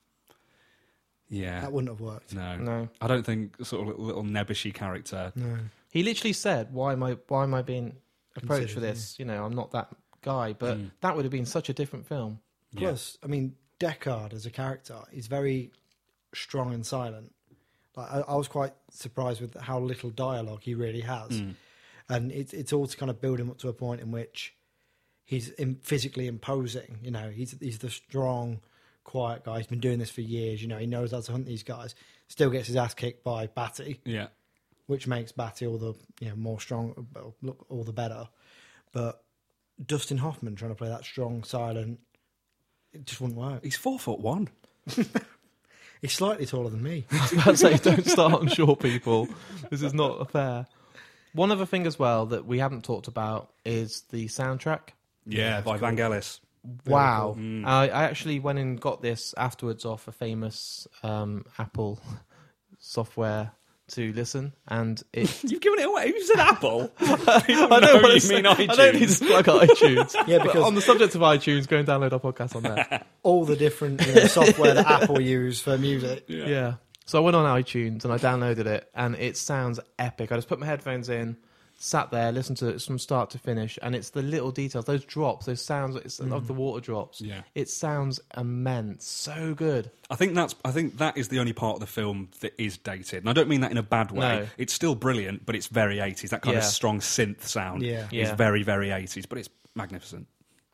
Yeah. that wouldn't have worked. No. No. I don't think sort of little nebbishy character. No. He literally said, "Why am I being approached for Considered, this? You know, I'm not that guy." But that would have been such a different film. Plus, I mean, Deckard as a character is very strong and silent. Like, I was quite surprised with how little dialogue he really has, and it's all to kind of build him up to a point in which he's physically imposing. You know, he's the strong, quiet guy. He's been doing this for years. You know, he knows how to hunt these guys. Still gets his ass kicked by Batty, Yeah. which makes Batty all the more strong, look all the better. But Dustin Hoffman trying to play that strong, silent, it just wouldn't work. He's 4'1". He's slightly taller than me. I was about to say, don't start on short people. This is not fair. One other thing as well that we haven't talked about is the soundtrack. Yeah, by Vangelis. Wow. cool. I actually went and got this afterwards off a famous Apple software to listen, and it... You've given it away. You said Apple. I know what you mean iTunes. I don't need to plug iTunes. Yeah, But because on the subject of iTunes, go and download our podcast on there. all the different software that Apple use for music. Yeah. So I went on iTunes and I downloaded it, and it sounds epic. I just put my headphones in, sat there, listened to it from start to finish, and it's the little details, those drops, those sounds of the water drops. Yeah. It sounds immense. So good. I think that is the only part of the film that is dated, and I don't mean that in a bad way. No. It's still brilliant, but it's very 80s. That kind of Yeah. strong synth sound Yeah. is Yeah. very, very 80s, but it's magnificent.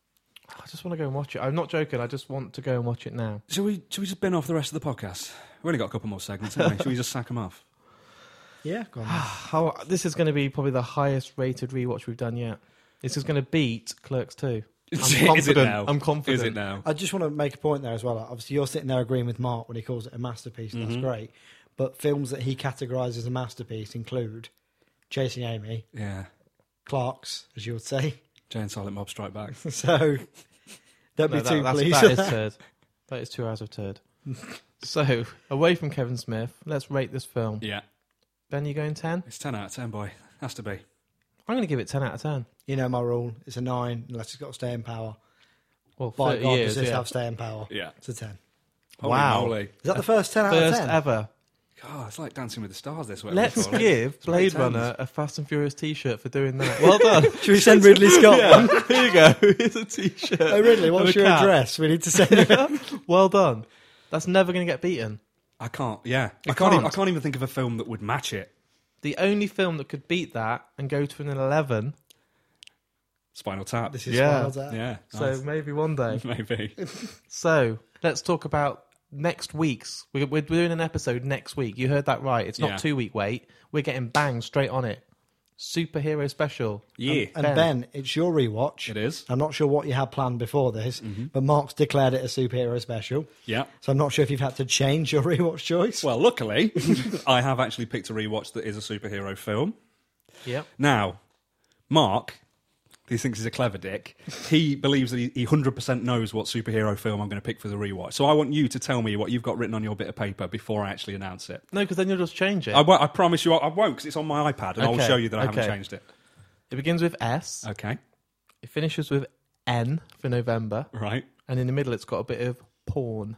I just want to go and watch it. I'm not joking. I just want to go and watch it now. Should we just bin off the rest of the podcast? We've only got a couple more segments, haven't we? Should we just sack them off? Yeah, go on. This is going to be probably the highest rated rewatch we've done yet. This is going to beat Clerks 2. I'm Is it confident. now? I'm confident. Is it now? I just want to make a point there as well. Obviously, you're sitting there agreeing with Mark when he calls it a masterpiece, and that's great. But films that he categorises as a masterpiece include Chasing Amy, Yeah. Clarks, as you would say. Jay and Silent Bob Strike Back. So, don't be too pleased. That is turd. That is 2 hours of turd. So, away from Kevin Smith, let's rate this film. Yeah. Ben, you going 10? It's 10 out of 10, boy. Has to be. I'm going to give it 10 out of 10. You know my rule. It's a 9 unless it's got staying power. Well, By 30 God, years, does this yeah. have staying power? Yeah. It's a 10. Holy Wow. moly. Is that the first 10 out of First 10? ever. God, it's like Dancing with the Stars this week. Let's It's give great Blade Runner terms. a Fast and Furious t-shirt for doing that. Well done. Should we send Ridley Scott one? Here you go. Here's a t-shirt. Oh, Ridley, what's And a your cap. address? We need to send you. Well done. That's never going to get beaten. I can't, yeah. I can't. can't even think of a film that would match it. The only film that could beat that and go to an 11, Spinal Tap. This is Yeah. Spinal Tap. Yeah. so nice. maybe one day. Maybe. So let's talk about next week's. We're doing an episode next week. You heard that right. It's not Yeah. 2-week wait. We're getting bang straight on it. Superhero special. Yeah. And Ben, it's your rewatch. It is. I'm not sure what you had planned before this, but Mark's declared it a superhero special. Yeah. So I'm not sure if you've had to change your rewatch choice. Well, luckily, I have actually picked a rewatch that is a superhero film. Yep. Now, Mark, he thinks he's a clever dick. He believes that he 100% knows what superhero film I'm going to pick for the rewatch. So I want you to tell me what you've got written on your bit of paper before I actually announce it. No, because then you'll just change it. I promise you I won't, because it's on my iPad, and I will Okay, show you that I haven't okay. changed it. It begins with S. Okay, It finishes with N for November. right. And in the middle, it's got a bit of porn.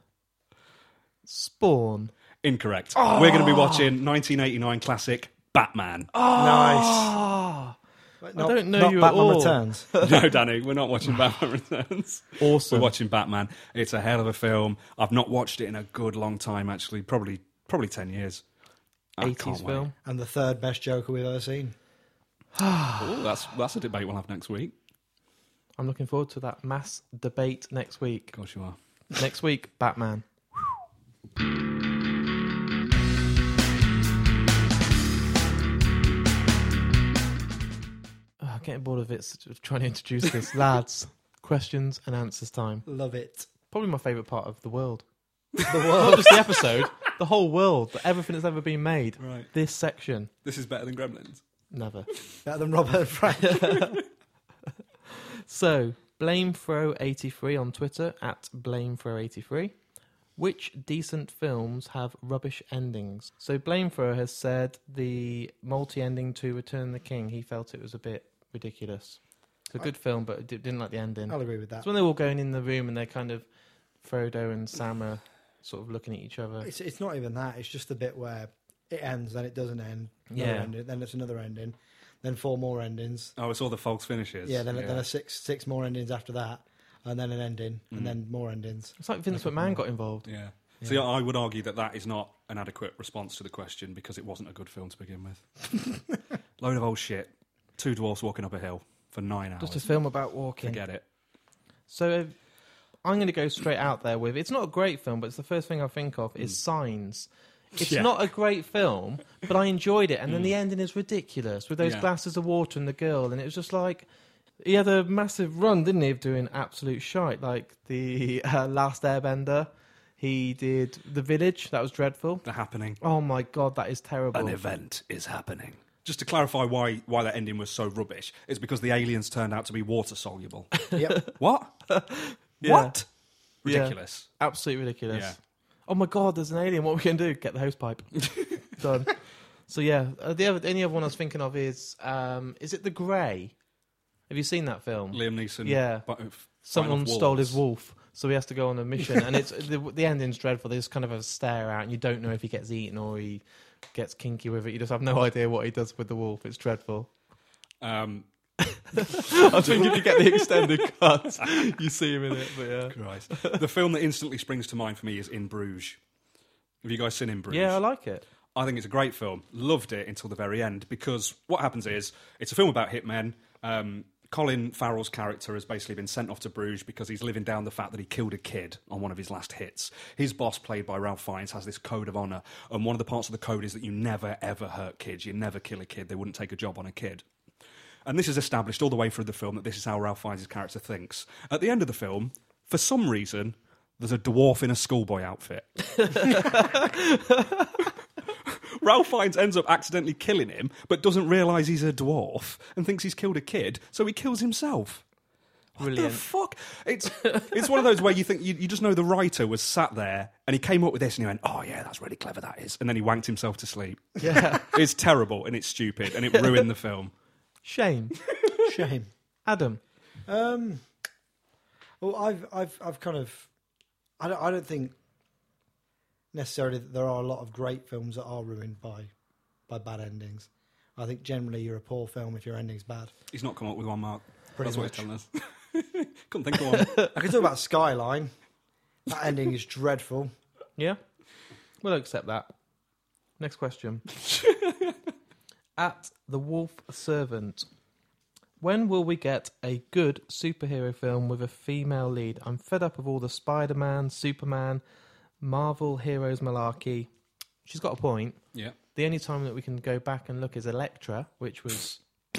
Spawn. Incorrect. We're going to be watching 1989 classic Batman. Nice. I don't know not you at Batman all. Returns. No, Danny, we're not watching Batman Returns. Awesome. We're watching Batman. It's a hell of a film. I've not watched it in a good long time, actually. Probably 10 years. I 80s can't wait. film. And the third best Joker we've ever seen. Ooh, that's a debate we'll have next week. I'm looking forward to that mass debate next week. Of course you are. Next week, Batman. I'm getting bored of it, trying to introduce this. Lads, questions and answers time. Love it. Probably my favourite part of the world. The Not world. just the episode, the whole world, everything that's ever been made. Right. This section, This is better than Gremlins. never. Better than Robert and Frank. So, BlameThrow83 on Twitter, at BlameThrow83. Which decent films have rubbish endings? So, BlameThrow has said the multi-ending to Return the King, he felt it was a bit ridiculous. It's a good film, but didn't like the ending. I'll agree with that. It's when they're all going in the room and they're kind of, Frodo and Sam are sort of looking at each other. It's not even that. It's just the bit where it ends, then it doesn't end. Another Yeah. ending, then it's another ending. Then 4 more endings. Oh, it's all the false finishes. Yeah, then a six more endings after that. And then an ending. And then more endings. It's like Vince McMahon got involved. Yeah. See, I would argue that is not an adequate response to the question because it wasn't a good film to begin with. Load of old shit. 2 dwarfs walking up a hill for 9 hours. Just a film about walking. Forget it. So I'm going to go straight out there with, it's not a great film, but it's the first thing I think of, is Signs. It's Yeah. not a great film, but I enjoyed it. And then the ending is ridiculous with those Yeah. glasses of water and the girl. And it was just like, he had a massive run, didn't he, of doing absolute shite. Like the Last Airbender. He did The Village. That was dreadful. The Happening. Oh my God, that is terrible. An event is happening. just to clarify why that ending was so rubbish, it's because the aliens turned out to be water soluble. Yep. What? Yeah. What? Yeah. Ridiculous. Absolutely ridiculous. Yeah. Oh my god, there's an alien. What are we going to do? Get the hose pipe. Done. So yeah, the only other one I was thinking of is it The Grey? Have you seen that film? Liam Neeson. Yeah. Someone stole his wolf, so he has to go on a mission, and it's the ending's dreadful. They just kind of have a stare out, and you don't know if he gets eaten or he gets kinky with it. You just have no idea what he does with the wolf. It's dreadful. I think if you get the extended cut, you see him in it. But yeah, Christ. The film that instantly springs to mind for me is In Bruges. Have you guys seen In Bruges? yeah, I like it. I think it's a great film. Loved it until the very end, because what happens is it's a film about hitmen. Colin Farrell's character has basically been sent off to Bruges because he's living down the fact that he killed a kid on one of his last hits. His boss, played by Ralph Fiennes, has this code of honour, and one of the parts of the code is that you never, ever hurt kids. You never kill a kid. They wouldn't take a job on a kid. And this is established all the way through the film that this is how Ralph Fiennes' character thinks. At the end of the film, for some reason, there's a dwarf in a schoolboy outfit. Ralph Fiennes ends up accidentally killing him, but doesn't realise he's a dwarf and thinks he's killed a kid, so he kills himself. What Brilliant. the fuck? It's one of those where you think you just know the writer was sat there and he came up with this and he went, "Oh yeah, that's really clever, that is," and then he wanked himself to sleep. Yeah, It's terrible and it's stupid and it ruined the film. Shane, Shame. Adam. Well, I've kind of, I don't think necessarily that there are a lot of great films that are ruined by bad endings. I think generally you're a poor film if your ending's bad. He's not come up with one, Mark. Pretty That's much. what he's telling us. Couldn't think of one. I can talk about Skyline. That ending is dreadful. Yeah, we'll accept that. Next question. At The Wolf Servant. When will we get a good superhero film with a female lead? I'm fed up of all the Spider-Man, Superman, Marvel heroes malarkey. She's got a point. Yeah. The only time that we can go back and look is Elektra, which was...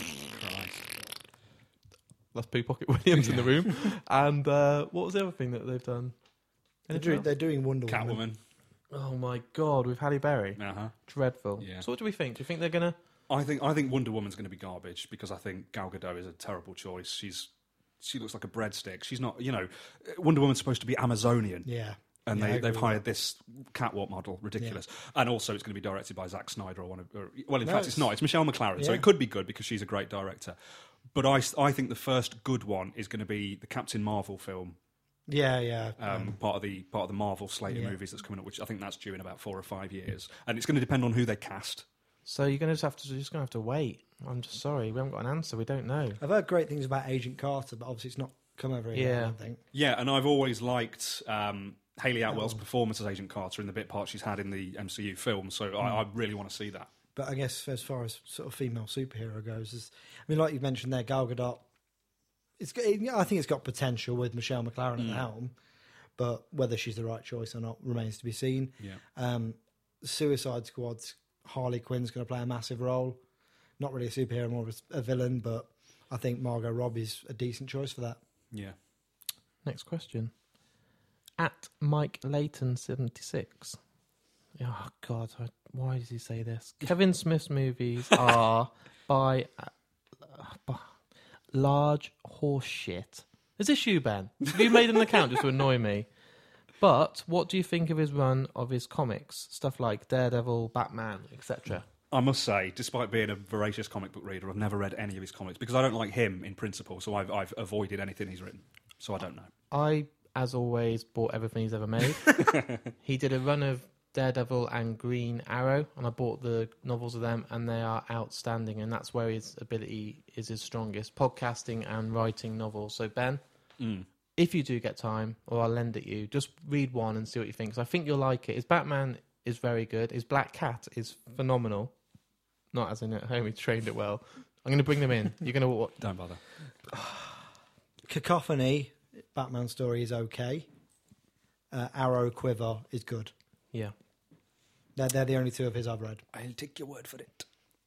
That's Pooh Pocket Williams in the room. And what was the other thing that they've done? Anything else? They're doing Wonder Woman. Catwoman. Oh my god, with Halle Berry. Uh-huh. Dreadful. Yeah. So what do we think? Do you think they're going to... I think Wonder Woman's going to be garbage because I think Gal Gadot is a terrible choice. She looks like a breadstick. She's not, Wonder Woman's supposed to be Amazonian. Yeah. And Yeah, I agree they've with hired this catwalk model, ridiculous. And also, it's going to be directed by Zack Snyder. In fact, it's not. It's Michelle McLaren, so Yeah. it could be good because she's a great director. But I think the first good one is going to be the Captain Marvel film, Yeah. part of the Marvel slate of Yeah. movies that's coming up, which I think that's due in about 4 or 5 years, and it's going to depend on who they cast. So you're going to have to wait. I'm just sorry, we haven't got an answer. We don't know. I've heard great things about Agent Carter, but obviously it's not come over here, I Yeah. don't think. Yeah, and I've always liked Hayley Atwell's performance as Agent Carter in the bit part she's had in the MCU film, so I really want to see that. But I guess as far as sort of female superhero goes, like you mentioned there, Gal Gadot, I think it's got potential with Michelle McLaren at the helm, but whether she's the right choice or not remains to be seen. Yeah. Suicide Squad's Harley Quinn's going to play a massive role. Not really a superhero, more of a villain, but I think Margot Robbie's a decent choice for that. Yeah. Next question. At Mike Layton 76. Oh God, why does he say this? Kevin Smith's movies are by large horse shit. Is this you, Ben? Have you made an account just to annoy me? But what do you think of his run of his comics? Stuff like Daredevil, Batman, etc. I must say, despite being a voracious comic book reader, I've never read any of his comics because I don't like him in principle, so I've avoided anything he's written. So I don't know. I, as always, bought everything he's ever made. He did a run of Daredevil and Green Arrow, and I bought the novels of them, and they are outstanding, and that's where his ability is his strongest, podcasting and writing novels. So, Ben, if you do get time, or I'll lend it you, just read one and see what you think, 'cause I think you'll like it. His Batman is very good. His Black Cat is phenomenal. Not as in at home, he trained it well. I'm going to bring them in. You're going to... Don't bother. Cacophony, Batman story is okay. Arrow Quiver is good. Yeah. They're the only two of his I've read. I'll take your word for it.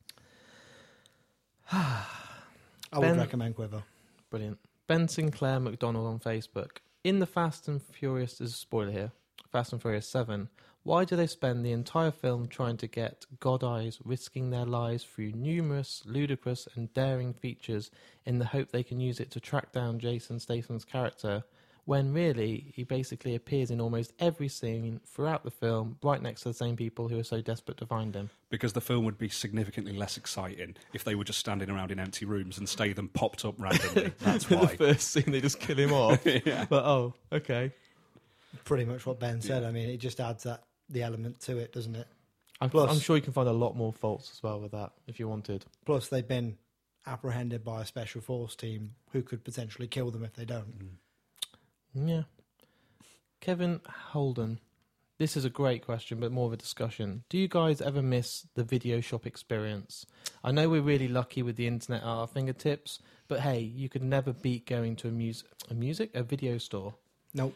I Ben- would recommend Quiver. Brilliant. Ben Sinclair McDonald on Facebook. In the Fast and Furious, there's a spoiler here. Fast and Furious 7. Why do they spend the entire film trying to get God Eyes risking their lives through numerous, ludicrous and daring features in the hope they can use it to track down Jason Statham's character, when really he basically appears in almost every scene throughout the film, right next to the same people who are so desperate to find him? Because the film would be significantly less exciting if they were just standing around in empty rooms and Statham popped up randomly. That's The why. first scene they just kill him off. Yeah. But oh, okay. Pretty much what Ben said. I mean, it just adds the element to it, doesn't it? I'm Plus- sure you can find a lot more faults as well with that if you wanted. Plus, they've been apprehended by a special force team who could potentially kill them if they don't. Yeah. Kevin Holden. This is a great question, but more of a discussion. Do you guys ever miss the video shop experience? I know we're really lucky with the internet at our fingertips, but hey, you could never beat going to a video store. Nope.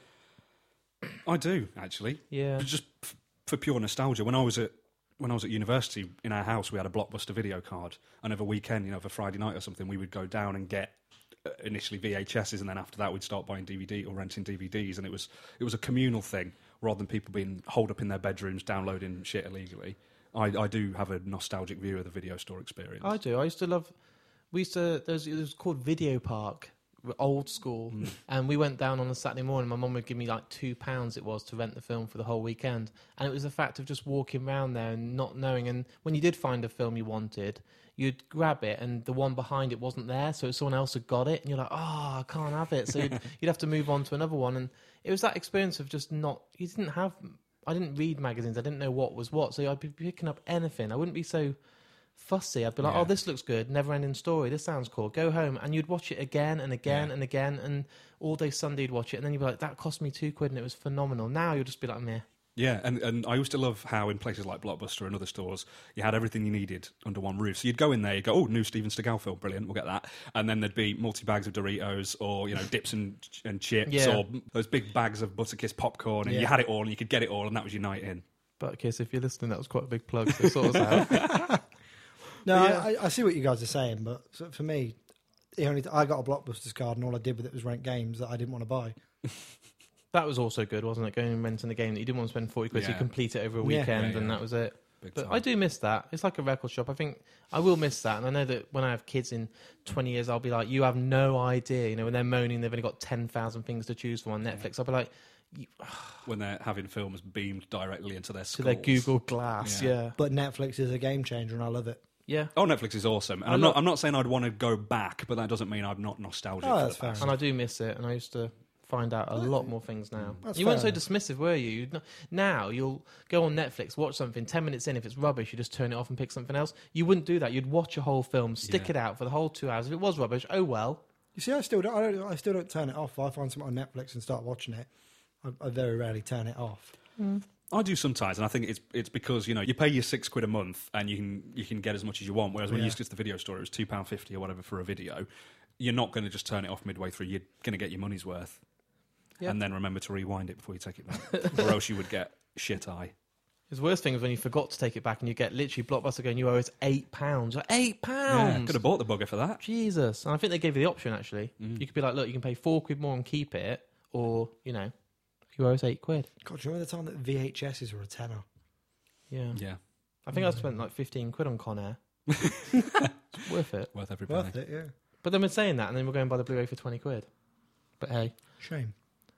I do, actually. Yeah. Just for pure nostalgia. When I was at university, in our house, we had a Blockbuster video card. And over a weekend, over Friday night or something, we would go down and get initially VHSs, and then after that we'd start buying DVD or renting DVDs, and it was a communal thing rather than people being holed up in their bedrooms downloading shit illegally. I do have a nostalgic view of the video store experience. I do. I used to love... it was called Video Park, old school, and we went down on a Saturday morning. My mum would give me like £2 it was to rent the film for the whole weekend, and it was the fact of just walking around there and not knowing, and when you did find a film you wanted, you'd grab it and the one behind it wasn't there, so someone else had got it, and you're like, I can't have it, so you'd have to move on to another one. And it was that experience of just not... I didn't read magazines, I didn't know what was what, so I'd be picking up anything. I wouldn't be so fussy. I'd be like, Yeah. oh, this looks good, never-ending story, this sounds cool, go home, and you'd watch it again and again Yeah. and again, and all day Sunday you'd watch it, and then you'd be like, that cost me £2 and it was phenomenal. Now you'll just be like, meh. Yeah, and I used to love how in places like Blockbuster and other stores, you had everything you needed under one roof. So you'd go in there, you'd go, new Steven Seagal film, brilliant, we'll get that. And then there'd be multi-bags of Doritos or, dips and chips Yeah. or those big bags of Butterkiss popcorn, and Yeah. you had it all and you could get it all, and that was your night in. But Kiss, if you're listening, that was quite a big plug, so sort us out. No, Yeah. I see what you guys are saying, but for me, I got a Blockbusters card, and all I did with it was rent games that I didn't want to buy. That was also good, wasn't it? Going and renting a game that you didn't want to spend 40 quid, so you Yeah. complete it over a Yeah. weekend, Yeah, and yeah. that was it. Big But time. I do miss that. It's like a record shop. I think I will miss that. And I know that when I have kids in 20 years, I'll be like, you have no idea. When they're moaning they've only got 10,000 things to choose from on Netflix, I'll be like, When they're having films beamed directly into their to skulls. their Google Glass. Yeah. Yeah. But Netflix is a game changer, and I love it. Yeah. Oh, Netflix is awesome. And I'm not saying I'd want to go back, but that doesn't mean I'm not nostalgic Oh, for that's the past. fair And I do miss it. And I used to find out a lot more things now. That's You weren't so fair dismissive, were you? Now you'll go on Netflix, watch something, 10 minutes in, if it's rubbish, you just turn it off and pick something else. You wouldn't do that. You'd watch a whole film, stick Yeah. it out for the whole 2 hours. If it was rubbish, oh well. You see, I still don't turn it off. If I find something on Netflix and start watching it, I very rarely turn it off. I do sometimes, and I think it's because you pay your £6 a month and you can get as much as you want. Whereas when you used to go to the video store, it was £2.50 or whatever for a video. You're not going to just turn it off midway through. You're going to get your money's worth, Yep. and then remember to rewind it before you take it back, or else you would get shit eye. The worst thing is when you forgot to take it back and you get literally Blockbuster going, you owe us £8. Like, £8? Yeah, could have bought the bugger for that. Jesus. And I think they gave you the option, actually. You could be like, look, you can pay £4 more and keep it, or, you owe us £8. God, do you remember the time that VHSs were a tenner? Yeah. Yeah, I think I spent like £15 on Con Air. It's worth it. worth every penny. Worth it, yeah. But then we're saying that, and then we're going by the Blu-ray for £20. But hey. Shame.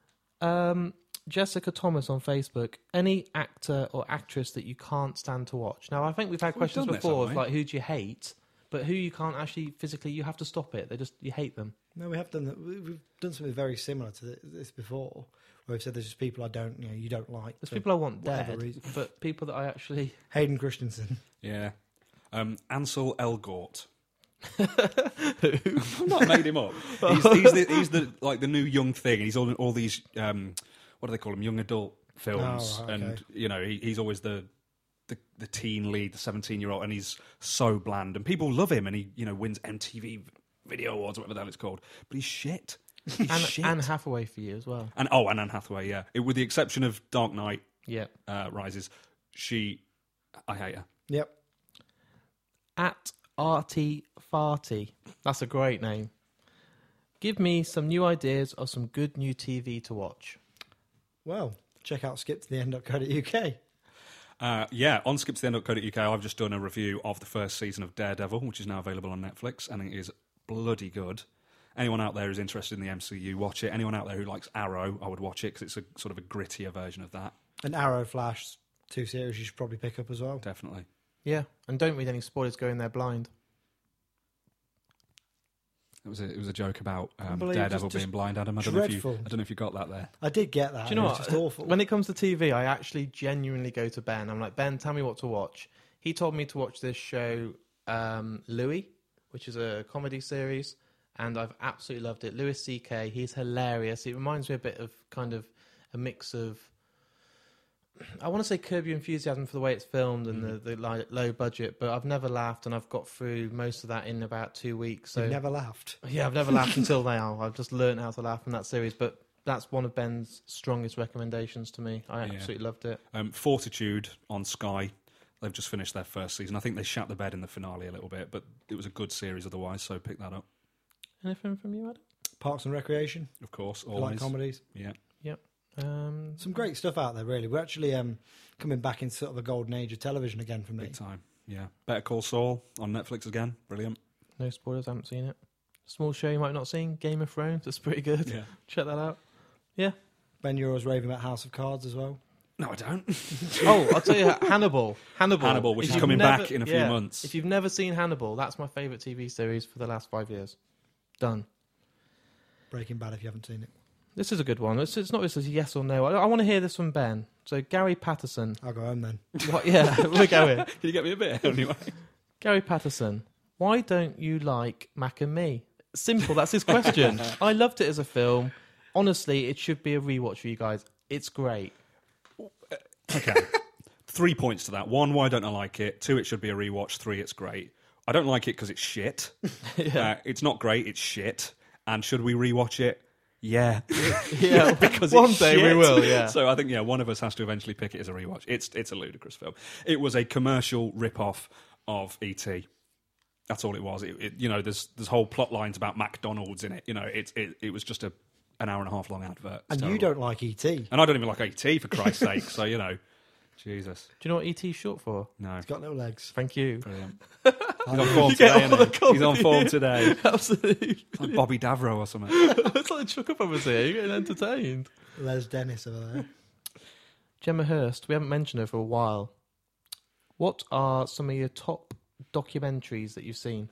Jessica Thomas on Facebook. Any actor or actress that you can't stand to watch? Now, I think we've had We've questions done this, before of haven't we? like, who do you hate? But who you can't actually physically, you have to stop it. You hate them. No, we have done that. We've done something very similar to this before, where we've said there's just people you don't like. There's for people I want whatever dead, reason. but people that I actually... Hayden Christensen. Yeah, Ansel Elgort. I've not made him up. He's the new young thing. He's all these what do they call them? Young adult films, Oh, right, okay. and he's always the teen lead, the 17-year-old, and he's so bland, and people love him, and he wins MTV Video Awards, whatever the hell it's called. But he's shit. He's shit. Anne Hathaway for you as well. And Anne Hathaway, yeah. With the exception of Dark Knight Yeah. Rises, I hate her. Yep. At Arty Farty. That's a great name. Give me some new ideas of some good new TV to watch. Well, check out skiptotheend.co.uk. On skiptotheend.co.uk, I've just done a review of the first season of Daredevil, which is now available on Netflix, and it is bloody good. Anyone out there who's interested in the MCU, watch it. Anyone out there who likes Arrow, I would watch it, because it's a sort of a grittier version of that. And Arrow, Flash, 2 series you should probably pick up as well. Definitely. Yeah, and don't read any spoilers. Go in there blind. It was a joke about Unbelievable. Daredevil Just being blind, Adam. I don't know if you got that there. I did get that. Do you know It what? was just awful. When it comes to TV, I actually genuinely go to Ben. I'm like, Ben, tell me what to watch. He told me to watch this show, Louis, which is a comedy series, and I've absolutely loved it. Louis C.K., he's hilarious. It reminds me a bit of kind of a mix of, I want to say Curb Your Enthusiasm for the way it's filmed and the low budget, but I've never laughed, and I've got through most of that in about 2 weeks. So You've never laughed. yeah, I've never laughed until now. I've just learned how to laugh from that series, but that's one of Ben's strongest recommendations to me. I absolutely loved it. Fortitude on Sky. They've just finished their first season. I think they shat the bed in the finale a little bit, but it was a good series otherwise, so pick that up. Anything from you, Adam? Parks and Recreation. Of course, I always. like comedies. Yeah. Yep. Some great stuff out there, really. We're actually coming back into sort of a golden age of television again for me. Big time. Yeah. Better Call Saul on Netflix again. Brilliant. No spoilers, I haven't seen it. Small show you might not have seen, Game of Thrones. It's pretty good. Yeah. Check that out. Yeah. Ben, you're always raving about House of Cards as well. No, I don't. Oh, I'll tell you, Hannibal, which If is you've coming never- back in a few months. If you've never seen Hannibal, that's my favourite TV series for the last 5 years. Done. Breaking Bad, if you haven't seen it. This is a good one. It's not just a yes or no. I want to hear this from Ben. So, Gary Patterson. I'll go home then. What? Yeah, we're going. Can you get me a bit anyway? Gary Patterson, why don't you like Mac and Me? Simple, that's his question. I loved it as a film. Honestly, it should be a rewatch for you guys. It's great. Okay. 3 points to that. 1, why don't I like it? 2, it should be a rewatch. 3, it's great. I don't like it because it's shit. It's not great, it's shit. And should we rewatch it? Yeah. Yeah, because one it's day shit. we will, yeah. So I think, one of us has to eventually pick it as a rewatch. It's a ludicrous film. It was a commercial rip-off of E.T. That's all it was. There's whole plot lines about McDonald's in it. It was just an hour and a half long advert. And terrible. you don't like E.T. And I don't even like E.T. for Christ's sake. So, Jesus. Do you know what ET is short for? No. It's got little legs. Thank you. Brilliant. He's on form You today, get all isn't the he? colour, He's on form today. Absolutely. Like Bobby Davro or something. It's like the Chuck Brothers here. You're getting entertained. Les Dennis over there. Gemma Hurst, we haven't mentioned her for a while. What are some of your top documentaries that you've seen?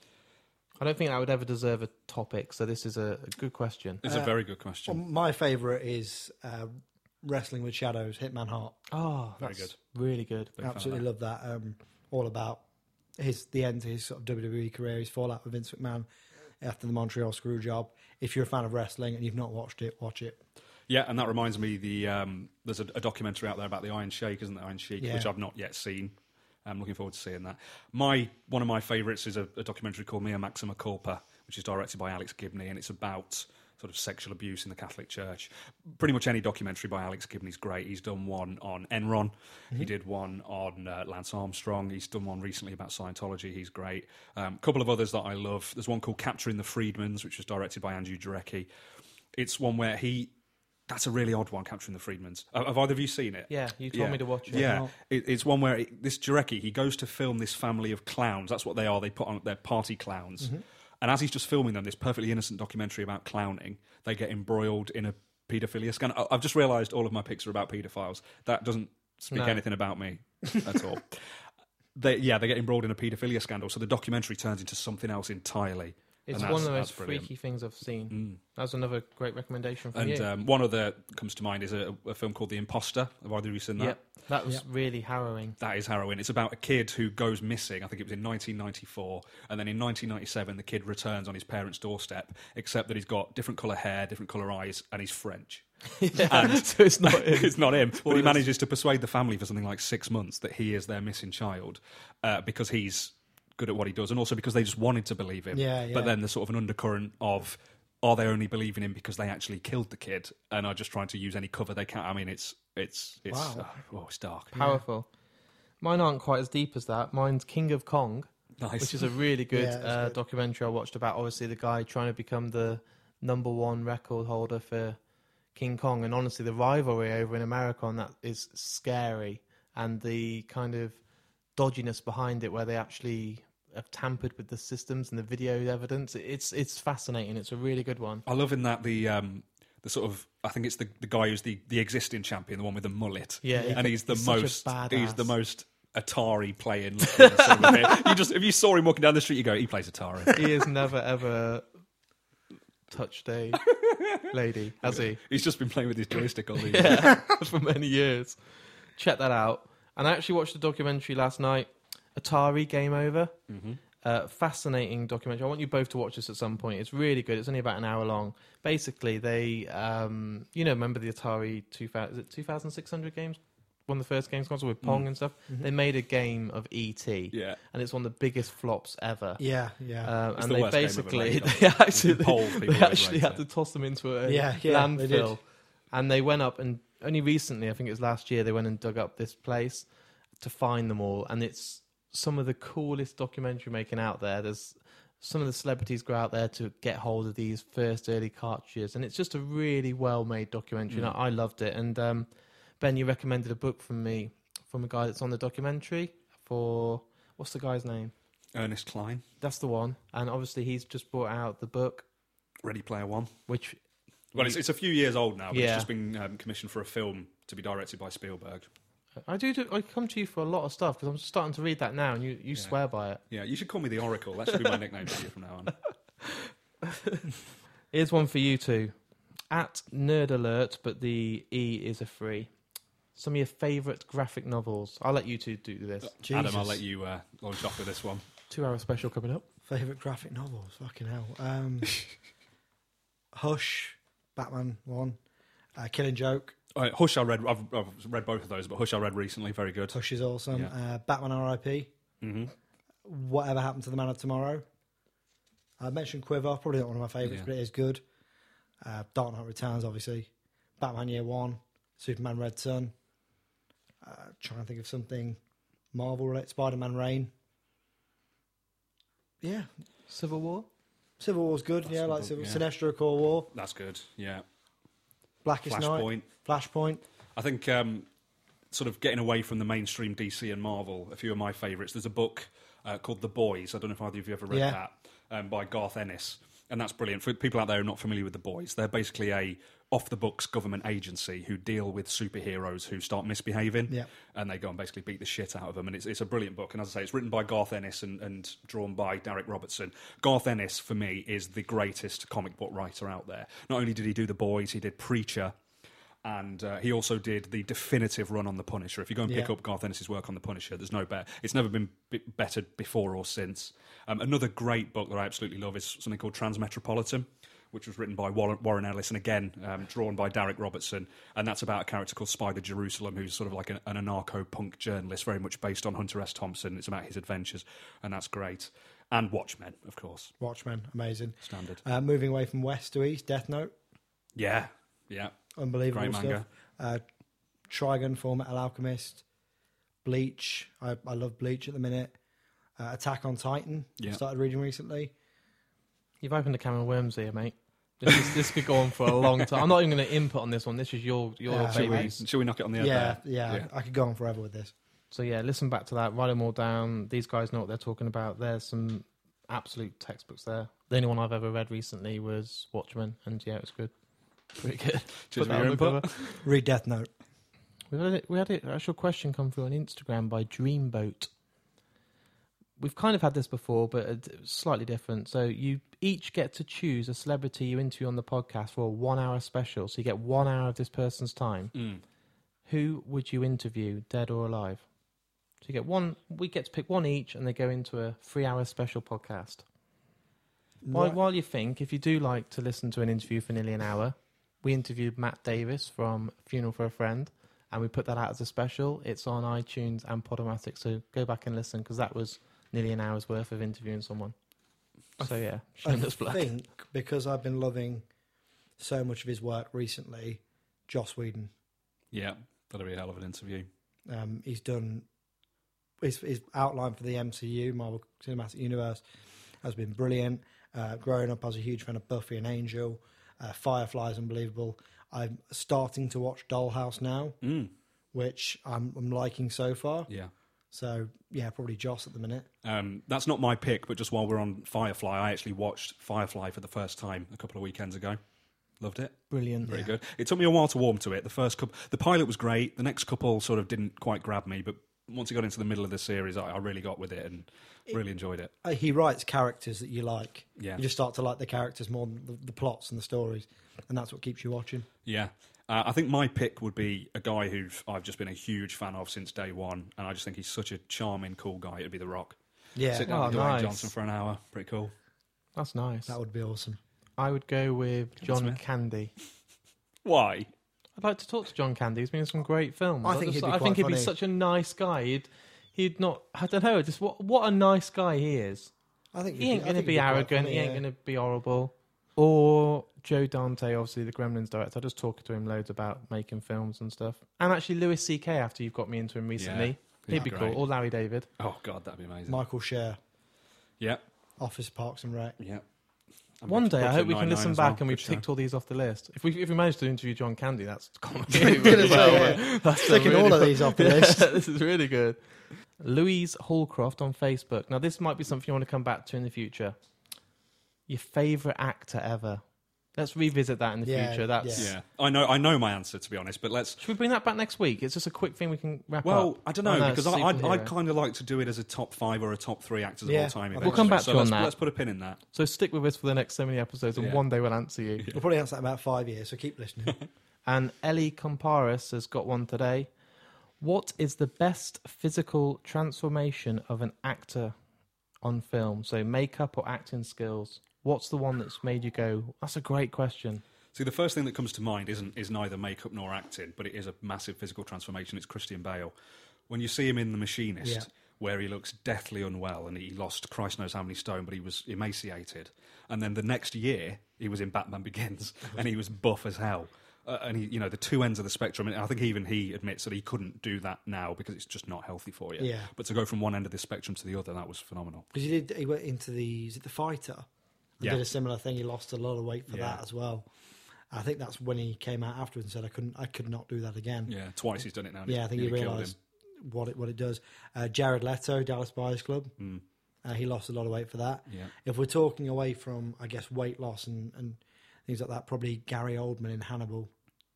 I don't think that would ever deserve a topic, so this is a good question. It's a very good question. Well, my favourite is Wrestling with Shadows, Hitman Hart. Oh, Very that's good. really good. Big fan of Absolutely love that. All about the end to his sort of WWE career, his fallout with Vince McMahon after the Montreal screw job. If you're a fan of wrestling and you've not watched it, watch it. Yeah, and that reminds me, there's a documentary out there about the Iron Sheik, isn't there? Iron Sheik, Yeah. which I've not yet seen. I'm looking forward to seeing that. One of my favourites is a documentary called Mea Maxima Culpa, which is directed by Alex Gibney, and it's about sort of sexual abuse in the Catholic Church. Pretty much any documentary by Alex Gibney is great. He's done one on Enron. He did one on Lance Armstrong. He's done one recently about Scientology. He's great. A couple of others that I love. There's one called Capturing the Freedmans, which was directed by Andrew Jarecki. It's one where that's a really odd one, Capturing the Freedmans. Have either of you seen it? Yeah, you told me to watch it. Yeah, it's one where this Jarecki, he goes to film this family of clowns. That's what they are. They put on their party clowns. And as he's just filming them, this perfectly innocent documentary about clowning, they get embroiled in a paedophilia scandal. I've just realised all of my picks are about paedophiles. That doesn't speak anything about me at all. They get embroiled in a paedophilia scandal, so the documentary turns into something else entirely. It's And one of the that's most brilliant. freaky things I've seen. That's another great recommendation from And you. one other that comes to mind is a film called The Imposter. Have either of you seen that? Yep, that was really harrowing. That is harrowing. It's about a kid who goes missing. I think it was in 1994. And then in 1997, the kid returns on his parents' doorstep, except that he's got different colour hair, different colour eyes, and he's French. So it's not him. It's not him. But he manages to persuade the family for something like 6 months that he is their missing child because he's good at what he does, and also because they just wanted to believe him. Yeah. But then there's sort of an undercurrent of, are they only believing him because they actually killed the kid and are just trying to use any cover they can? I mean, it's Wow. it's dark. Powerful. Mine aren't quite as deep as that. Mine's King of Kong, Nice. which is a really good, Yeah, it's good. documentary I watched about, obviously, the guy trying to become the #1 record holder for King Kong, and honestly, the rivalry over in America on that is scary, and the kind of dodginess behind it, where they actually have tampered with the systems and the video evidence. It's fascinating. It's a really good one. I love in that the sort of, I think it's the guy who's the existing champion, the one with the mullet. Yeah, and he's the he's such a most badass. Atari playing. Son of a bitch. You just, if you saw him walking down the street, you go, he plays Atari. He has never ever touched a lady, has he? He's just been playing with his joystick all these Yeah, for many years. Check that out. And I actually watched a documentary last night, Atari Game Over. Fascinating documentary. I want you both to watch this at some point. It's really good. It's only about an hour long. Basically, they, remember the Atari 2600 games? One of the first games console with Pong and stuff. They made a game of E.T. Yeah. And it's one of the biggest flops ever. Yeah. It's And the they worst game basically, ever made. they actually, Poll people they would actually rate had it. to toss them into a Yeah, they landfill. did. And they went up, and only recently, I think it was last year, they went and dug up this place to find them all. And it's some of the coolest documentary making out there. There's some of the celebrities go out there to get hold of these first early cartridges, and it's just a really well-made documentary. And I loved it. And Ben, you recommended a book from me, from a guy that's on the documentary for, what's the guy's name? Ernest Cline, That's the one. And obviously he's just brought out the book, Ready Player One. which... Well, it's a few years old now, but Yeah. it's just been commissioned for a film to be directed by Spielberg. I come to you for a lot of stuff, because I'm starting to read that now, and you swear by it. Yeah, you should call me the Oracle. That should be my nickname for you from now on. Here's one for you two. At Nerd Alert, but the E is a 3. Some of your favourite graphic novels. I'll let you two do this. Adam, Jesus. I'll let you launch off with this one. 2-hour special coming up. Favourite graphic novels? Fucking hell. Hush, Batman 1. Killing Joke. Hush, I've read both of those, but Hush I read recently. Very good. Hush is awesome. Yeah. Batman R.I.P. Mm-hmm. Whatever Happened to the Man of Tomorrow. I mentioned Quiver, probably not one of my favourites, Yeah. but it is good. Dark Knight Returns, obviously. Batman Year One. Superman Red Sun. Trying to think of something Marvel related. Spider-Man Reign. Yeah. Civil War? Civil War's good. That's Yeah, a like book, Civil yeah. Sinestro Core War. That's good. Yeah. Blackest Night. Flashpoint. Flashpoint. I think sort of getting away from the mainstream DC and Marvel, a few of my favourites. There's a book called The Boys. I don't know if either of you ever read that, by Garth Ennis. And that's brilliant. For people out there who are not familiar with The Boys, they're basically a off-the-books government agency who deal with superheroes who start misbehaving. Yeah. And they go and basically beat the shit out of them. And it's a brilliant book. And as I say, it's written by Garth Ennis and drawn by Derek Robertson. Garth Ennis, for me, is the greatest comic book writer out there. Not only did he do The Boys, he did Preacher. And he also did the definitive run on The Punisher. If you go and pick up Garth Ennis' work on The Punisher, there's no better. It's never been bettered before or since. Another great book that I absolutely love is something called Transmetropolitan, which was written by Warren Ellis and again drawn by Derek Robertson. And that's about a character called Spider Jerusalem, who's sort of like an anarcho-punk journalist, very much based on Hunter S. Thompson. It's about his adventures, and that's great. And Watchmen, of course. Watchmen, amazing. Standard. Moving away from west to east, Death Note. Yeah. Unbelievable Great stuff. Trigun, Full Metal Alchemist. Bleach. I love Bleach at the minute. Attack on Titan. Yeah. Started reading recently. You've opened a can of worms here, mate. This could go on for a long time. I'm not even going to input on this one. This is your baby. Should we knock it on the head Yeah, there? I could go on forever with this. So yeah, listen back to that. Write them all down. These guys know what they're talking about. There's some absolute textbooks there. The only one I've ever read recently was Watchmen, and yeah, it was good. Pretty good. Cheers Put for that your on the input. cover. Read Death Note. We had an actual question come through on Instagram by Dreamboat. We've kind of had this before, but it's slightly different. So you each get to choose a celebrity you interview on the podcast for a 1 hour special. So you get 1 hour of this person's time. Who would you interview, dead or alive? So you get one. We get to pick one each, and they go into a 3 hour special podcast. While you think, if you do like to listen to an interview for nearly an hour, we interviewed Matt Davis from Funeral for a Friend, and we put that out as a special. It's on iTunes and Podomatic, so go back and listen, because that was nearly an hour's worth of interviewing someone. So yeah, shameless plug. I think because I've been loving so much of his work recently, Joss Whedon. Yeah, that'll be a hell of an interview. He's done his outline for the MCU, Marvel Cinematic Universe, has been brilliant. Growing up, I was a huge fan of Buffy and Angel. Firefly is unbelievable. I'm starting to watch Dollhouse now, which I'm liking so far. Yeah. So, yeah, probably Joss at the minute. That's not my pick, but just while we're on Firefly, I actually watched Firefly for the first time a couple of weekends ago. Loved it. Brilliant. Very good. It took me a while to warm to it. The pilot was great. The next couple sort of didn't quite grab me, but once it got into the middle of the series, I really got with it and really enjoyed it. He writes characters that you like. Yeah. You just start to like the characters more than the plots and the stories, and that's what keeps you watching. Yeah. I think my pick would be a guy who I've just been a huge fan of since day one, and I just think he's such a charming, cool guy. It'd be The Rock. Yeah, Sit down with Dwayne nice. Johnson for an hour. Pretty cool. That's nice. that would be awesome. I would go with John Smith. Candy. Why? I'd like to talk to John Candy. He's been in some great films. I think he'd be I think quite he'd be funny. such a nice guy. He'd not. I don't know. Just what a nice guy he is. I think He ain't going to be arrogant. He ain't going to be horrible. Or Joe Dante, obviously the Gremlins director. I just talked to him loads about making films and stuff. And actually Louis C.K. after you've got me into him recently. Yeah, He'd be great. cool. Or Larry David. Oh, God, that'd be amazing. Michael Scher, Yeah. Office, Parks and Rec. Yeah. And One day I hope we Brooklyn can listen Nine-Nine as back well. and we've Good show. ticked all these off the list. If we manage to interview John Candy, that's Gonna really say, well. yeah. That's Taking really all of fun. these off the list. This is really good. Louise Hallcroft on Facebook. Now, this might be something you want to come back to in the future. Your favourite actor ever. Let's revisit that in the Yeah, future. That's Yeah. I know my answer, to be honest, but let's... Should we bring that back next week? It's just a quick thing we can wrap up. Well, I don't know, no, because I'd superhero. kind of like to do it as a top 5 or a top 3 actors of Yeah, all time. we'll eventually. come back to so you on let's, that. Let's put a pin in that. So stick with us for the next so many episodes, and Yeah. one day we'll answer you. We'll probably answer that in about 5 years, so keep listening. And Ellie Comparis has got one today. What is the best physical transformation of an actor on film? So makeup or acting skills. What's the one that's made you go, that's a great question? See, the first thing that comes to mind is neither makeup nor acting, but it is a massive physical transformation. It's Christian Bale. When you see him in The Machinist, Yeah. where he looks deathly unwell and he lost Christ knows how many stone, but he was emaciated. And then the next year, he was in Batman Begins, and he was buff as hell. And he, the two ends of the spectrum. And I think even he admits that he couldn't do that now because it's just not healthy for you. Yeah. But to go from one end of the spectrum to the other, that was phenomenal. Because he went into the Fighter and Yeah. did a similar thing. He lost a lot of weight for Yeah. that as well. I think that's when he came out afterwards and said, I could not do that again. Yeah, twice he's done it now. and Yeah, it's I think he nearly killed realised what it does. Jared Leto, Dallas Buyers Club. him. He lost a lot of weight for that. Yeah. If we're talking away from, I guess, weight loss and things like that, probably Gary Oldman in Hannibal.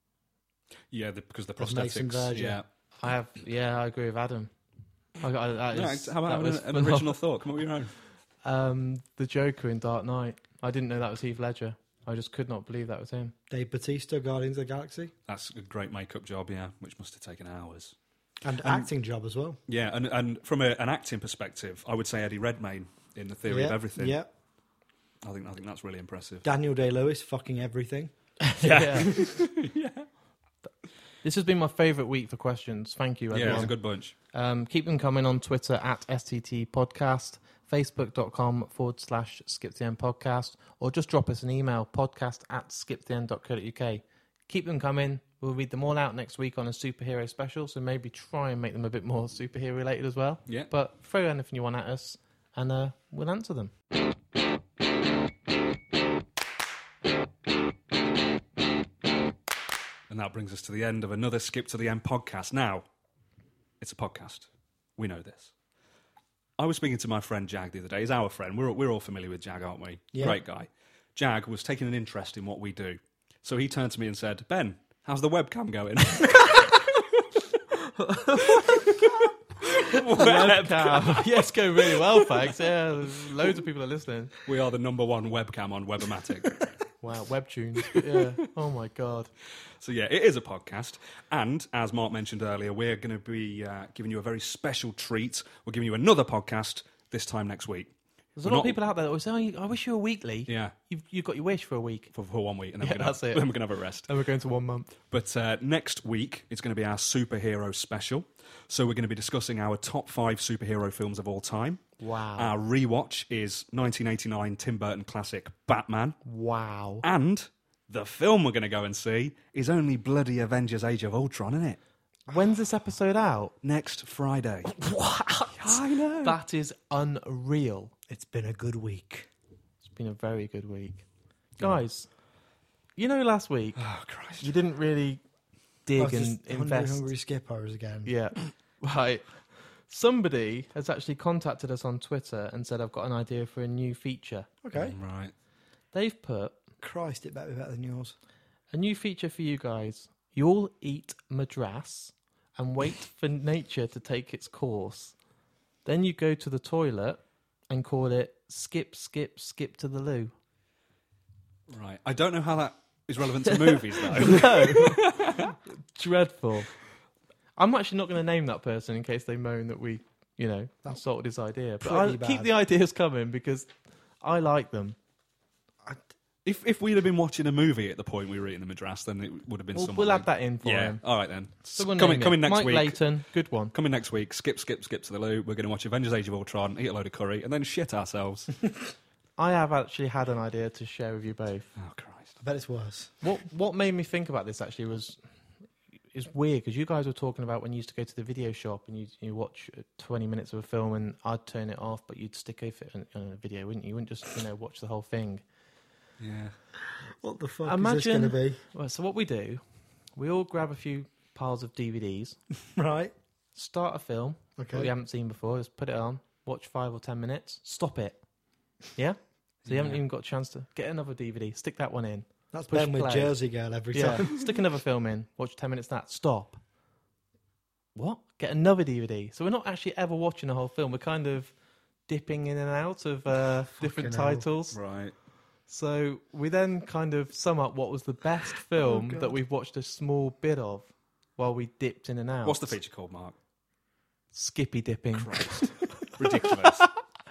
Yeah, because the As Mason prosthetics. Verger. Yeah. I agree with Adam. How about an original thought? Come up with your own. the Joker in Dark Knight. I didn't know that was Heath Ledger. I just could not believe that was him. Dave Bautista, Guardians of the Galaxy. That's a great makeup job, yeah, which must have taken hours. And acting job as well. Yeah, and from an acting perspective, I would say Eddie Redmayne in The Theory of Everything. Yeah. I think that's really impressive. Daniel Day-Lewis, fucking everything. Yeah. This has been my favourite week for questions. Thank you, Yeah, it everyone. was a good bunch. Keep them coming on Twitter at STT Podcast, Facebook.com/Skip the End Podcast, or just drop us an email, podcast@skiptheend.co.uk. Keep them coming. We'll read them all out next week on a superhero special, so maybe try and make them a bit more superhero related as well. Yeah. But throw anything you want at us, and we'll answer them. And that brings us to the end of another Skip to the End podcast. Now, it's a podcast. We know this. I was speaking to my friend Jag the other day. He's our friend. We're all familiar with Jag, aren't we? Yeah. Great guy. Jag was taking an interest in what we do. So he turned to me and said, Ben, how's the webcam going? Webcam. Yes, go really well, thanks. Yeah, there's loads of people are listening. We are the number one webcam on Webamatic. Wow, Webtunes. Yeah. Oh my God. So yeah, it is a podcast. And as Mark mentioned earlier, we're going to be giving you a very special treat. We're giving you another podcast this time next week. There's a lot of people out there that will say, "Oh, I wish you were weekly." Yeah. You've got your wish for a week. For 1 week. And then Yeah, we're gonna that's have, it. Then we're going to have a rest. And we're going to 1 month. But next week, it's going to be our superhero special. So we're going to be discussing our top 5 superhero films of all time. Wow. Our rewatch is 1989 Tim Burton classic Batman. Wow. And the film we're going to go and see is only bloody Avengers Age of Ultron, isn't it? When's this episode out? Next Friday. What? I know. That is unreal. It's been a good week. It's been a very good week. Guys, You know, last week Oh, Christ. you didn't really dig Oh, and just invest. Hungry Skippers again. Yeah, right. Somebody has actually contacted us on Twitter and said, "I've got an idea for a new feature." Okay. Right. They've put Christ, it better be better than yours. a new feature for you guys. You'll eat madras and wait for nature to take its course. Then you go to the toilet and call it skip, skip, skip to the loo. Right. I don't know how that is relevant to movies, though. No. Dreadful. I'm actually not going to name that person in case they moan that we, insulted his idea. But Pretty I'll keep bad. the ideas coming because I like them. If we'd have been watching a movie at the point we were eating the madras, then it would have been something. We'll add that in for Yeah. him. All right, then. So we'll coming name it. next Mike week. Layton, good one. Coming next week, skip to the loo. We're going to watch Avengers Age of Ultron, eat a load of curry, and then shit ourselves. I have actually had an idea to share with you both. Oh, Christ. I bet it's worse. What made me think about this actually is weird because you guys were talking about when you used to go to the video shop and you watch 20 minutes of a film and I'd turn it off, but you'd stick with it on a video, wouldn't you? You wouldn't just watch the whole thing. Yeah. What the fuck Imagine- is this going to be? Well, so what we do, we all grab a few piles of DVDs, Right. start a film that Okay. we haven't seen before, just put it on, watch 5 or 10 minutes, stop it. Yeah? So you haven't even got a chance to get another DVD, stick that one in. That's Push Ben with play. Jersey Girl every Yeah, time. stick another film in, watch 10 minutes of that, stop. What? Get another DVD. So we're not actually ever watching the whole film, we're kind of dipping in and out of different hell. titles. Right. So we then kind of sum up what was the best film God. that we've watched a small bit of while we dipped in and out. What's the feature called, Mark? Skippy dipping. Christ. Ridiculous.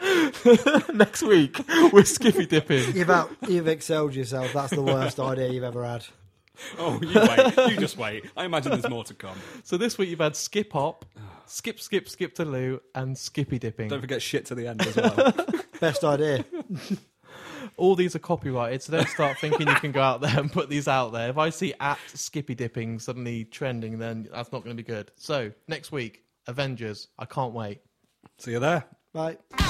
Next week, we're skippy dipping. You've excelled yourself. That's the worst idea you've ever had. Oh, you wait. You just wait. I imagine there's more to come. So this week you've had skip hop, skip, skip, skip to loo, and skippy dipping. Don't forget shit to the end as well. Best idea. All these are copyrighted, so don't start thinking you can go out there and put these out there. If I see at skippy dipping suddenly trending, then that's not going to be good. So next week, Avengers. I can't wait. See you there. Right.